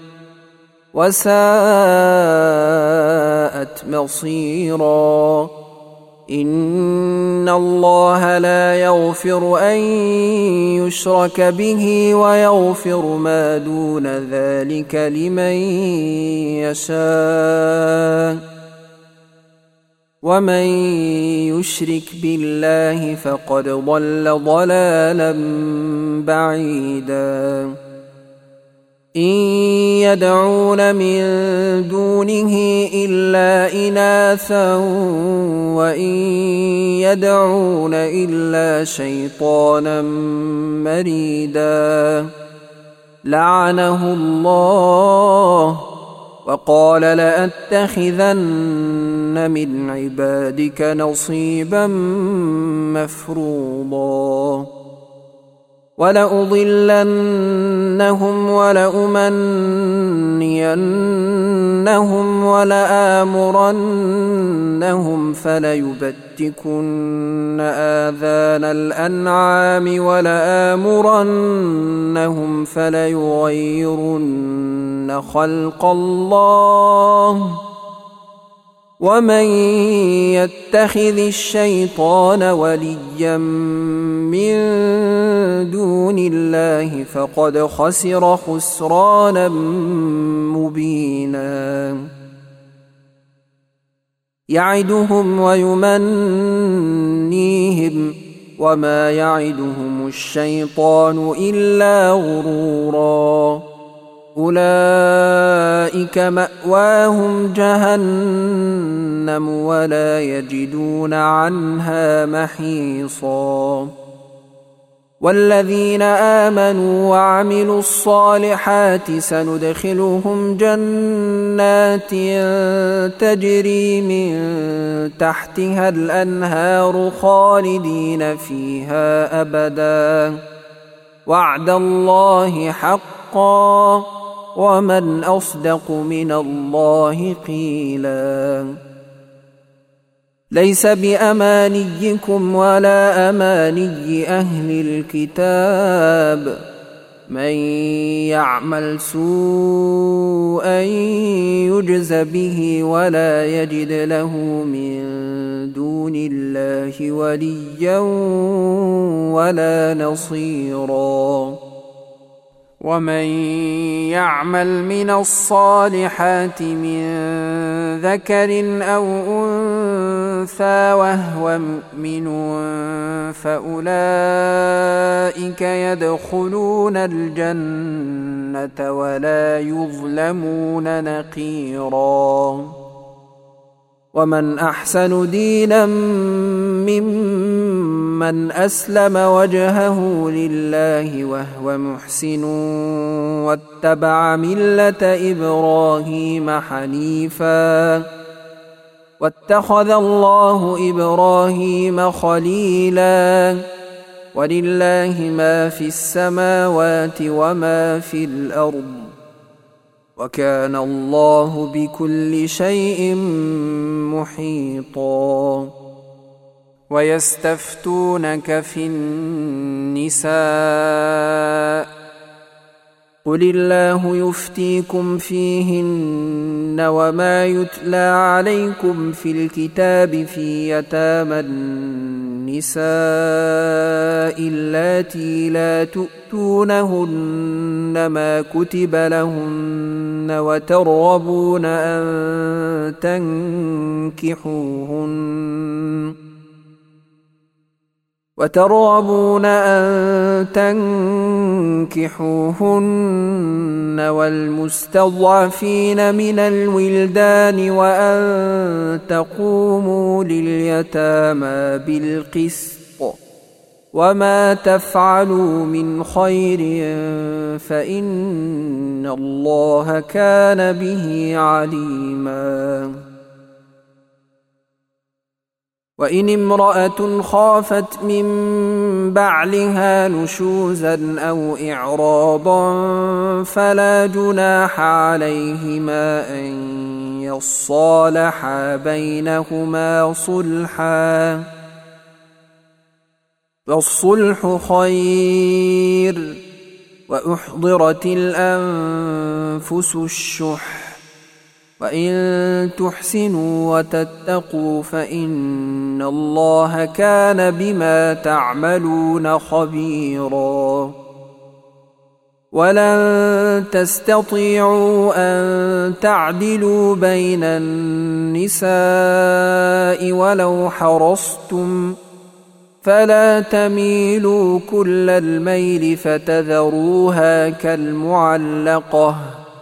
وساءت مصيرا. إن الله لا يغفر أن يشرك به ويغفر ما دون ذلك لمن يشاء، ومن يشرك بالله فقد ضل ضلالا بعيدا. إن يدعون من دونه إلا إناثا وإن يدعون إلا شيطانا مريدا لعنه الله وقال لأتخذن من عبادك نصيبا مفروضا. ولأضلنهم ولأمنينهم ولآمرنهم فليبتكن آذان الأنعام ولآمرنهم فليغيرن خلق الله ومن يتخذ الشيطان وليا من دون الله فقد خسر خسرانا مبينا. يعدهم ويمنيهم وما يعدهم الشيطان إلا غرورا. أولئك مأواهم جهنم ولا يجدون عنها محيصا. والذين آمنوا وعملوا الصالحات سندخلهم جنات تجري من تحتها الأنهار خالدين فيها أبدا وعد الله حقا حقا ومن أصدق من الله قيلا ليس بأمانيكم ولا أماني أهل الكتاب من يعمل سوءا يجز به ولا يجد له من دون الله وليا ولا نصيرا ومن يعمل من الصالحات من ذكر أو أنثى وهو مؤمن فأولئك يدخلون الجنة ولا يظلمون نقيرا ومن أحسن دينا ممن أسلم وجهه لله وهو محسن واتبع ملة إبراهيم حنيفا واتخذ الله إبراهيم خليلا ولله ما في السماوات وما في الأرض وكان الله بكل شيء محيطا ويستفتونك في النساء قل الله يفتيكم فيهن وما يتلى عليكم في الكتاب في يتامى النساء اللاتي لا تؤتونهن ما كتب لهن وترغبون أن تنكحوهن والمستضعفين من الولدان وأن تقوموا لليتامى بالقسط وما تفعلوا من خير فإن الله كان به عليما وإن امرأة خافت من بعلها نشوزا أو إعراضا فلا جناح عليهما أن يصالحا بينهما صلحا والصلح خير وأحضرت الأنفس الشح وإن تحسنوا وتتقوا فإن الله كان بما تعملون خبيرا ولن تستطيعوا أن تعدلوا بين النساء ولو حرصتم فلا تميلوا كل الميل فتذروها كالمعلقة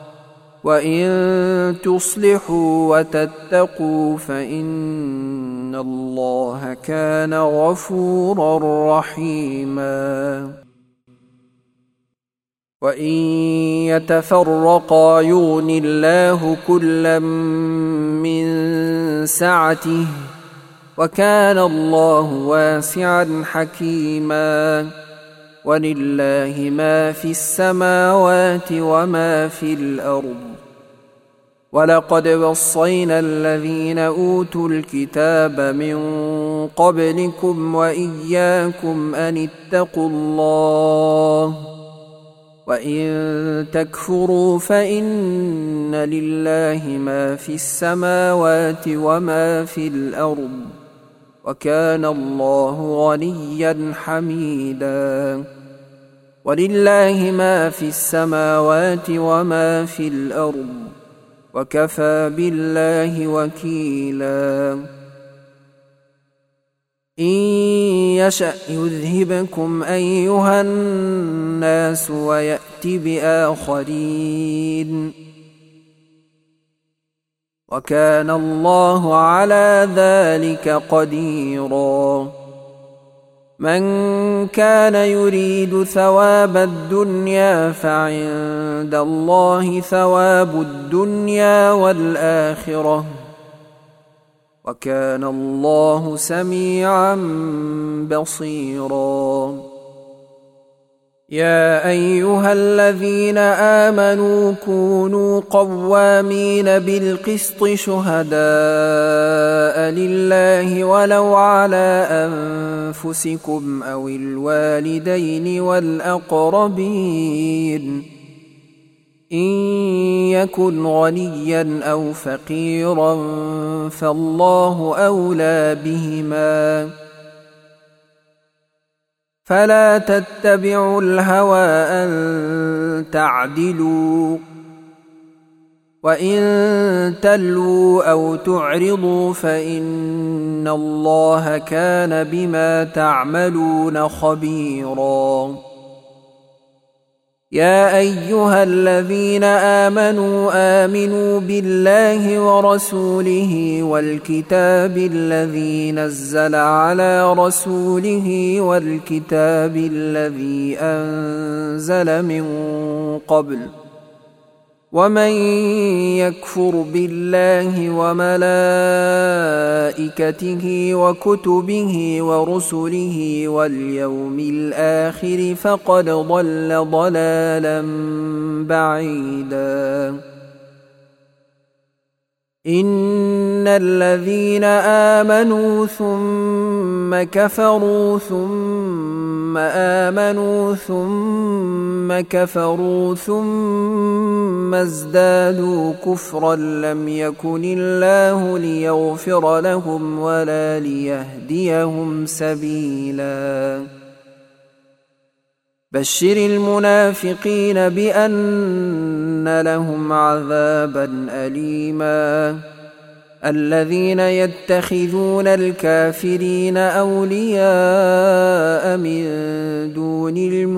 وإن تصلحوا وتتقوا فإن الله كان غفورا رحيما وإن يتفرقا يغن الله كلا من سعته وكان الله واسعا حكيما ولله ما في السماوات وما في الأرض ولقد وصينا الذين أوتوا الكتاب من قبلكم وإياكم أن اتقوا الله وإن تكفروا فإن لله ما في السماوات وما في الأرض وكان الله غنيا حميدا ولله ما في السماوات وما في الأرض وكفى بالله وكيلا إن يشأ يذهبكم أيها الناس ويأت بآخرين وكان الله على ذلك قديرا من كان يريد ثواب الدنيا فعند الله ثواب الدنيا والآخرة وكان الله سميعا بصيرا يا أيها الذين آمنوا كونوا قوامين بالقسط شهداء لله ولو على أنفسكم أو الوالدين والأقربين إن يكن غنيا أو فقيرا فالله أولى بهما فلا تتبعوا الهوى أن تعدلوا وإن تلووا أو تعرضوا فإن الله كان بما تعملون خبيرا يا أيها الذين آمنوا بالله ورسوله والكتاب الذي نزل على رسوله والكتاب الذي أنزل من قبل ومن يكفر بالله وملائكته وكتبه ورسله واليوم الآخر فقد ضل ضلالا بعيدا إن الذين آمنوا ثم كفروا ثم آمنوا ثم كفروا ثم ازدادوا كفرا لم يكن الله ليغفر لهم ولا ليهديهم سبيلا بشر المنافقين بأن لهم عذابا أليما الذين يتخذون الكافرين أولياء من دون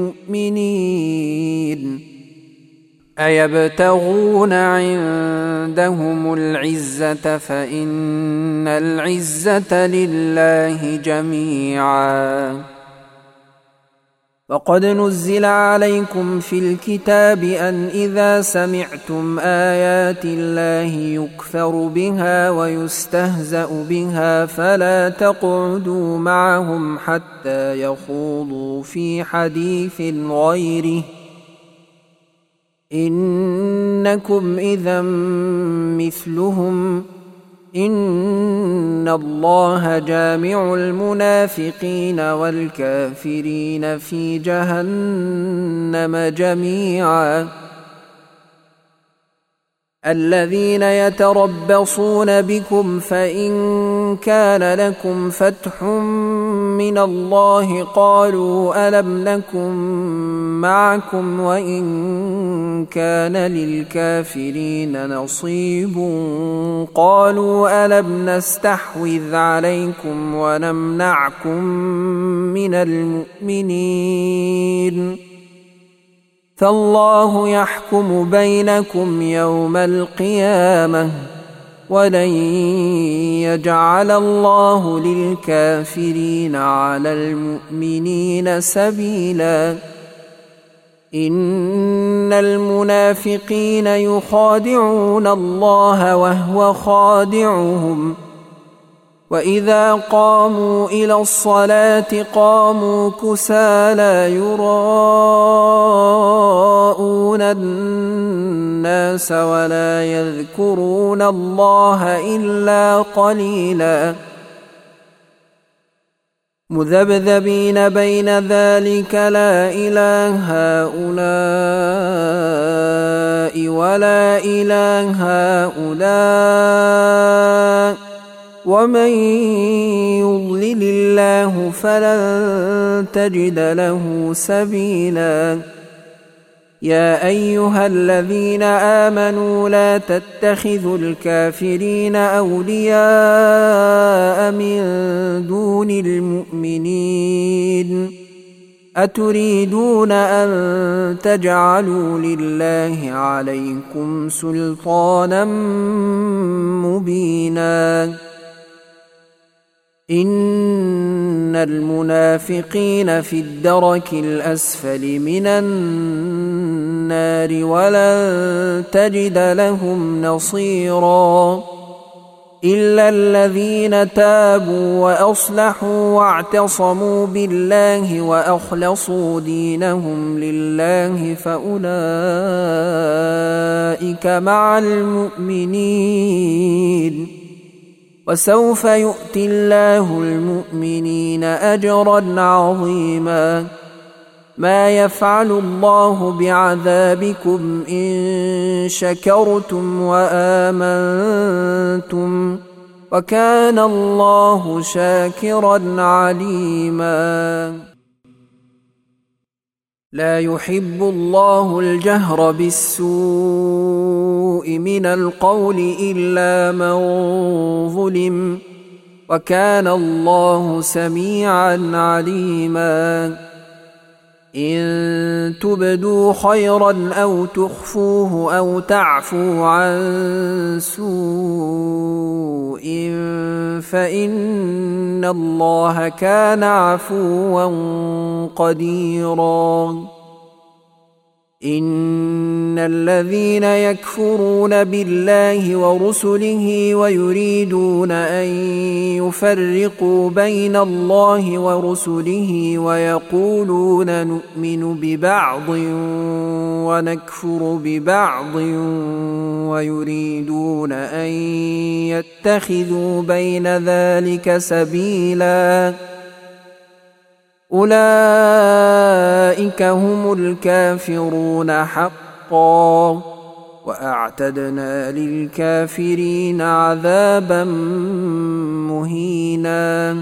المؤمنين أيبتغون عندهم العزة فإن العزة لله جميعا وقد نزل عليكم في الكتاب أن إذا سمعتم آيات الله يكفر بها ويستهزأ بها فلا تقعدوا معهم حتى يخوضوا في حديث غيره إنكم إذا مثلهم إن الله جامع المنافقين والكافرين في جهنم جميعا الذين يتربصون بكم فإن كان لكم فتح من الله قالوا ألم نكن معكم وإن كان للكافرين نصيب قالوا ألم نستحوذ عليكم ونمنعكم من المؤمنين فالله يحكم بينكم يوم القيامة ولن يجعل الله للكافرين على المؤمنين سبيلا إن المنافقين يخادعون الله وهو خادعهم وإذا قاموا إلى الصلاة قاموا كسالى يراءون الناس ولا يذكرون الله إلا قليلا مذبذبين بين ذلك لا إله هؤلاء ولا إله هؤلاء ومن يضلل الله فلن تجد له سبيلا يا أيها الذين آمنوا لا تتخذوا الكافرين أولياء من دون المؤمنين أتريدون أن تجعلوا لله عليكم سلطانا مبينا إن المنافقين في الدرك الأسفل من النار ولن تجد لهم نصيرا إلا الذين تابوا وأصلحوا واعتصموا بالله وأخلصوا دينهم لله فأولئك مع المؤمنين، وسوف يؤتي الله المؤمنين أجرا عظيما. ما يفعل الله بعذابكم إن شكرتم وآمنتم، وكان الله شاكرا عليما. لا يحب الله الجهر بالسوء من القول إلا من ظلم، وكان الله سميعا عليما. إن تبدوا خيرا أو تخفوه أو تعفوا عن سوء فإن الله كان عفوا قديرا. إن الذين يكفرون بالله ورسله ويريدون أن يفرقوا بين الله ورسله ويقولون نؤمن ببعض ونكفر ببعض ويريدون أن يتخذوا بين ذلك سبيلا، أولئك هم الكافرون حقا، وأعتدنا للكافرين عذابا مهينا.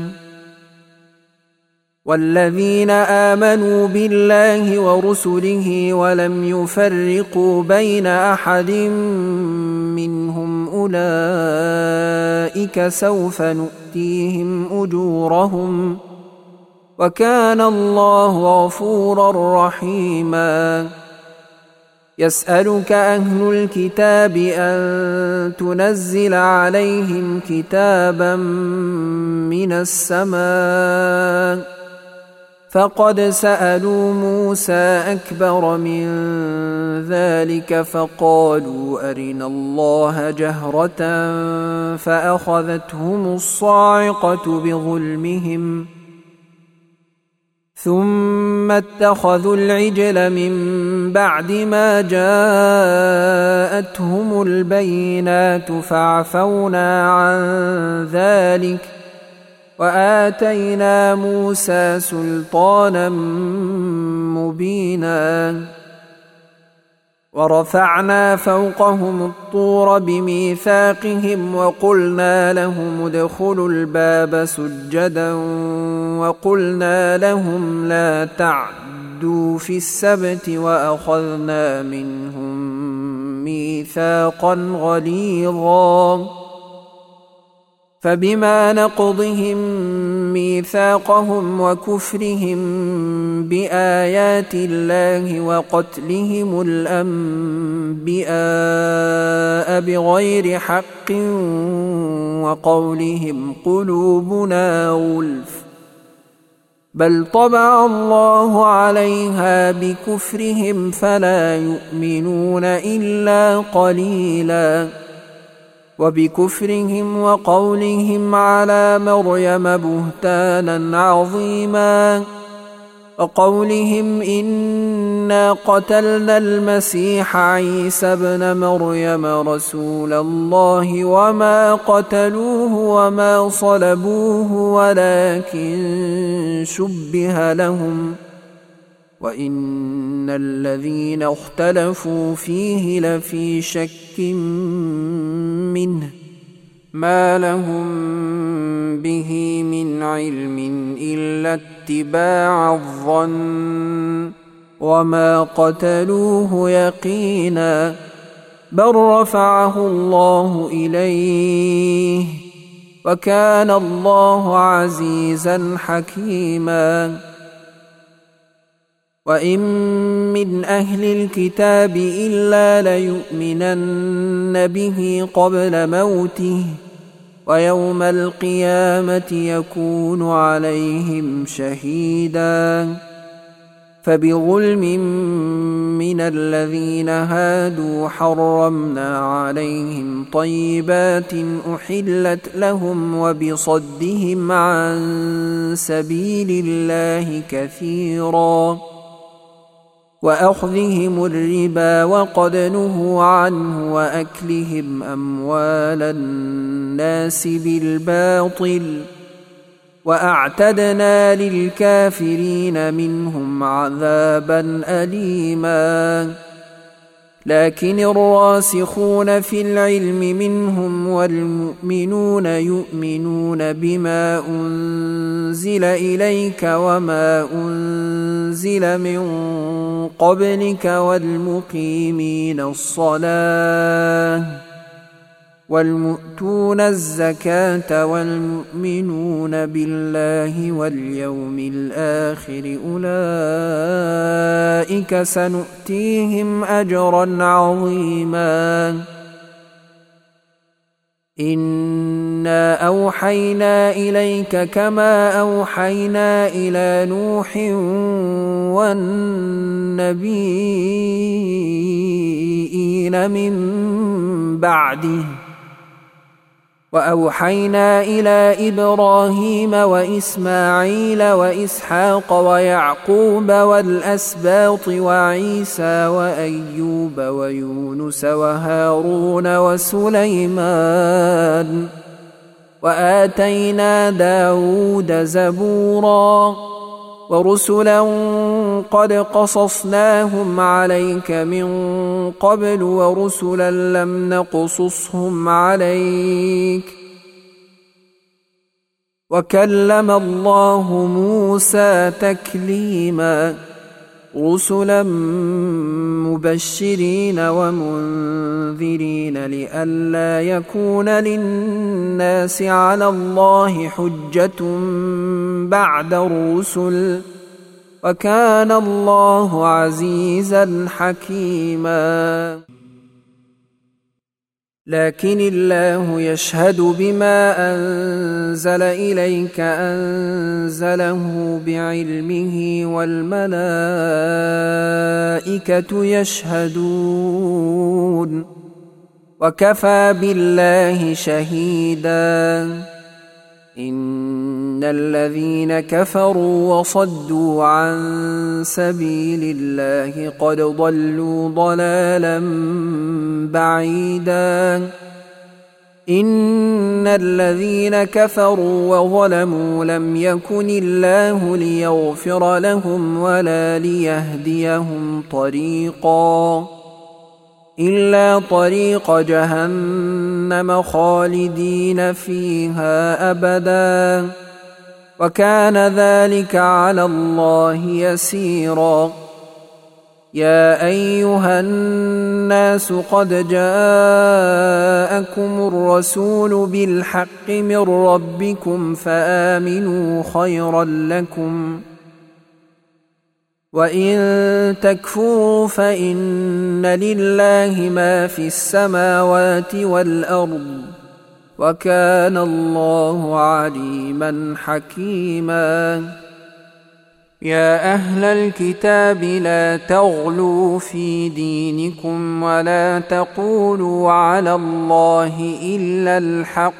والذين آمنوا بالله ورسله ولم يفرقوا بين أحد منهم أولئك سوف نؤتيهم أجورهم، وكان الله غفورا رحيما. يسألك أهل الكتاب أن تنزل عليهم كتابا من السماء، فقد سألوا موسى أكبر من ذلك فقالوا أرنا الله جهرة فأخذتهم الصاعقة بظلمهم، ثم اتخذوا العجل من بعد ما جاءتهم البينات فعفونا عن ذلك، وآتينا موسى سلطانا مبينا. ورفعنا فوقهم الطور بميثاقهم وقلنا لهم ادخلوا الباب سجدا وقلنا لهم لا تعدوا في السبت وأخذنا منهم ميثاقا غليظا. فبما نقضهم ميثاقهم وكفرهم بآيات الله وقتلهم الأنبياء بغير حق وقولهم قلوبنا غلف، بل طبع الله عليها بكفرهم فلا يؤمنون إلا قليلا. وبكفرهم وقولهم على مريم بهتانا عظيما، وقولهم إنا قتلنا المسيح عيسى ابن مريم رسول الله وما قتلوه وما صلبوه ولكن شبه لهم، وإن الذين اختلفوا فيه لفي شك منه، ما لهم به من علم إلا اتباع الظن، وما قتلوه يقينا، بل رفعه الله إليه، وكان الله عزيزا حكيما. وإن من أهل الكتاب إلا ليؤمنن به قبل موته، ويوم القيامة يكون عليهم شهيدا. فبظلم من الذين هادوا حرمنا عليهم طيبات أحلت لهم وبصدهم عن سبيل الله كثيرا وأخذهم الربا وقد نهوا عنه وأكلهم أموال الناس بالباطل وأعتدنا للكافرين منهم عذابا أليما لكن الراسخون في العلم منهم والمؤمنون يؤمنون بما أنزل إليك وما أنزل من قبلك والمقيمين الصلاة والمؤتون الزكاة والمؤمنون بالله واليوم الآخر أولئك سنؤتيهم أجرا عظيما إنا أوحينا إليك كما أوحينا إلى نوح والنبيين من بعده وأوحينا إلى إبراهيم وإسماعيل وإسحاق ويعقوب والأسباط وعيسى وأيوب ويونس وهارون وسليمان وآتينا داود زبورا ورسلا قد قصصناهم عليك من قبل ورسلا لم نقصصهم عليك وكلم الله موسى تكليما رسلا مبشرين ومنذرين لئلا يكون للناس على الله حجة بعد الرسل وكان الله عزيزا حكيما لكن الله يشهد بما أنزل إليك أنزله بعلمه والملائكة يشهدون وكفى بالله شهيدا إن الذين كفروا وصدوا عن سبيل الله قد ضلوا ضلالا بعيدا إن الذين كفروا وظلموا لم يكن الله ليغفر لهم ولا ليهديهم طريقا إلا طريق جهنم خالدين فيها أبدا وكان ذلك على الله يسيرا يا أيها الناس قد جاءكم الرسول بالحق من ربكم فآمنوا خيرا لكم وإن تكفروا فإن لله ما في السماوات والأرض وكان الله عليما حكيما يا أهل الكتاب لا تغلوا في دينكم ولا تقولوا على الله إلا الحق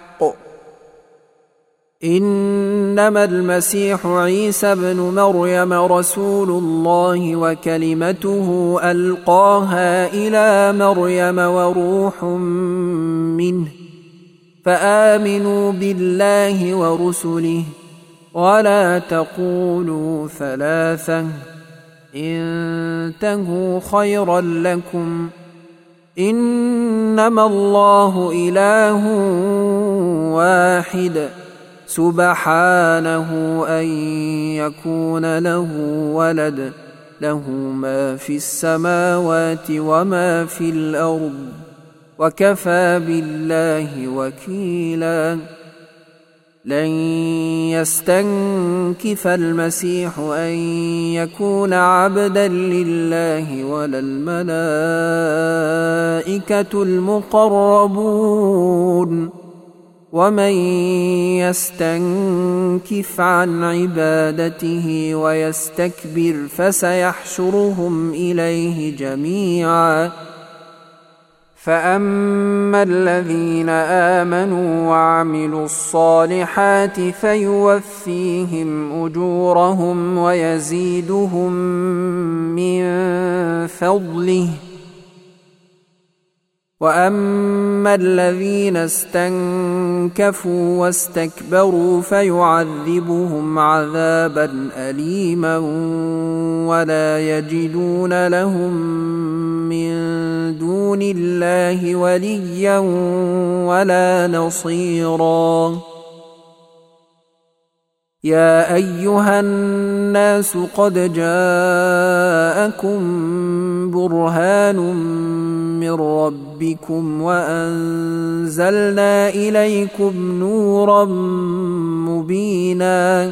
إنما المسيح عيسى بن مريم رسول الله وكلمته ألقاها إلى مريم وروح منه فآمنوا بالله ورسله ولا تقولوا ثلاثة انتهوا خيرا لكم إنما الله إله واحد سبحانه أن يكون له ولد له ما في السماوات وما في الأرض وكفى بالله وكيلا لن يستنكف المسيح أن يكون عبدا لله ولا الملائكة المقربون ومن يستنكف عن عبادته ويستكبر فسيحشرهم إليه جميعا فأما الذين آمنوا وعملوا الصالحات فيوفيهم أجورهم ويزيدهم من فضله وأما الذين استنكفوا واستكبروا فيعذبهم عذابا أليما ولا يجدون لهم من دون الله وليا ولا نصيرا يا أيها الناس قد جاءكم برهان من ربكم وأنزلنا إليكم نورا مبينا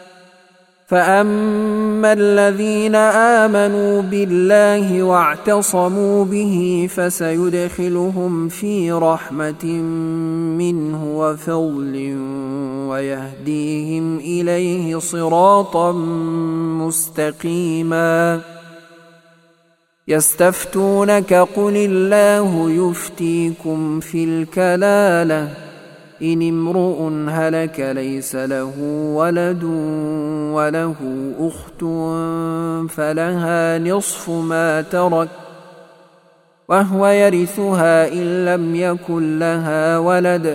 فأما الذين آمنوا بالله واعتصموا به فسيدخلهم في رحمة منه وفضل ويهديهم إليه صراطا مستقيما يستفتونك قل الله يفتيكم في الكلالة إن امرؤ هلك ليس له ولد وله أخت فلها نصف ما ترك وهو يرثها إن لم يكن لها ولد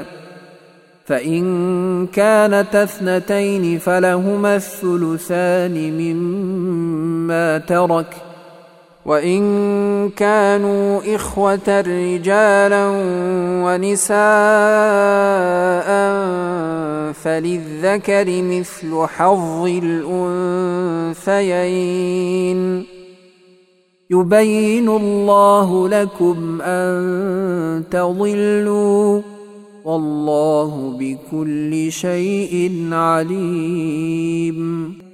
فإن كانت اثنتين فلهما الثلثان مما ترك وإن كانوا إخوة رجالا ونساء فللذكر مثل حظ الأنثيين يبين الله لكم أن تضلوا والله بكل شيء عليم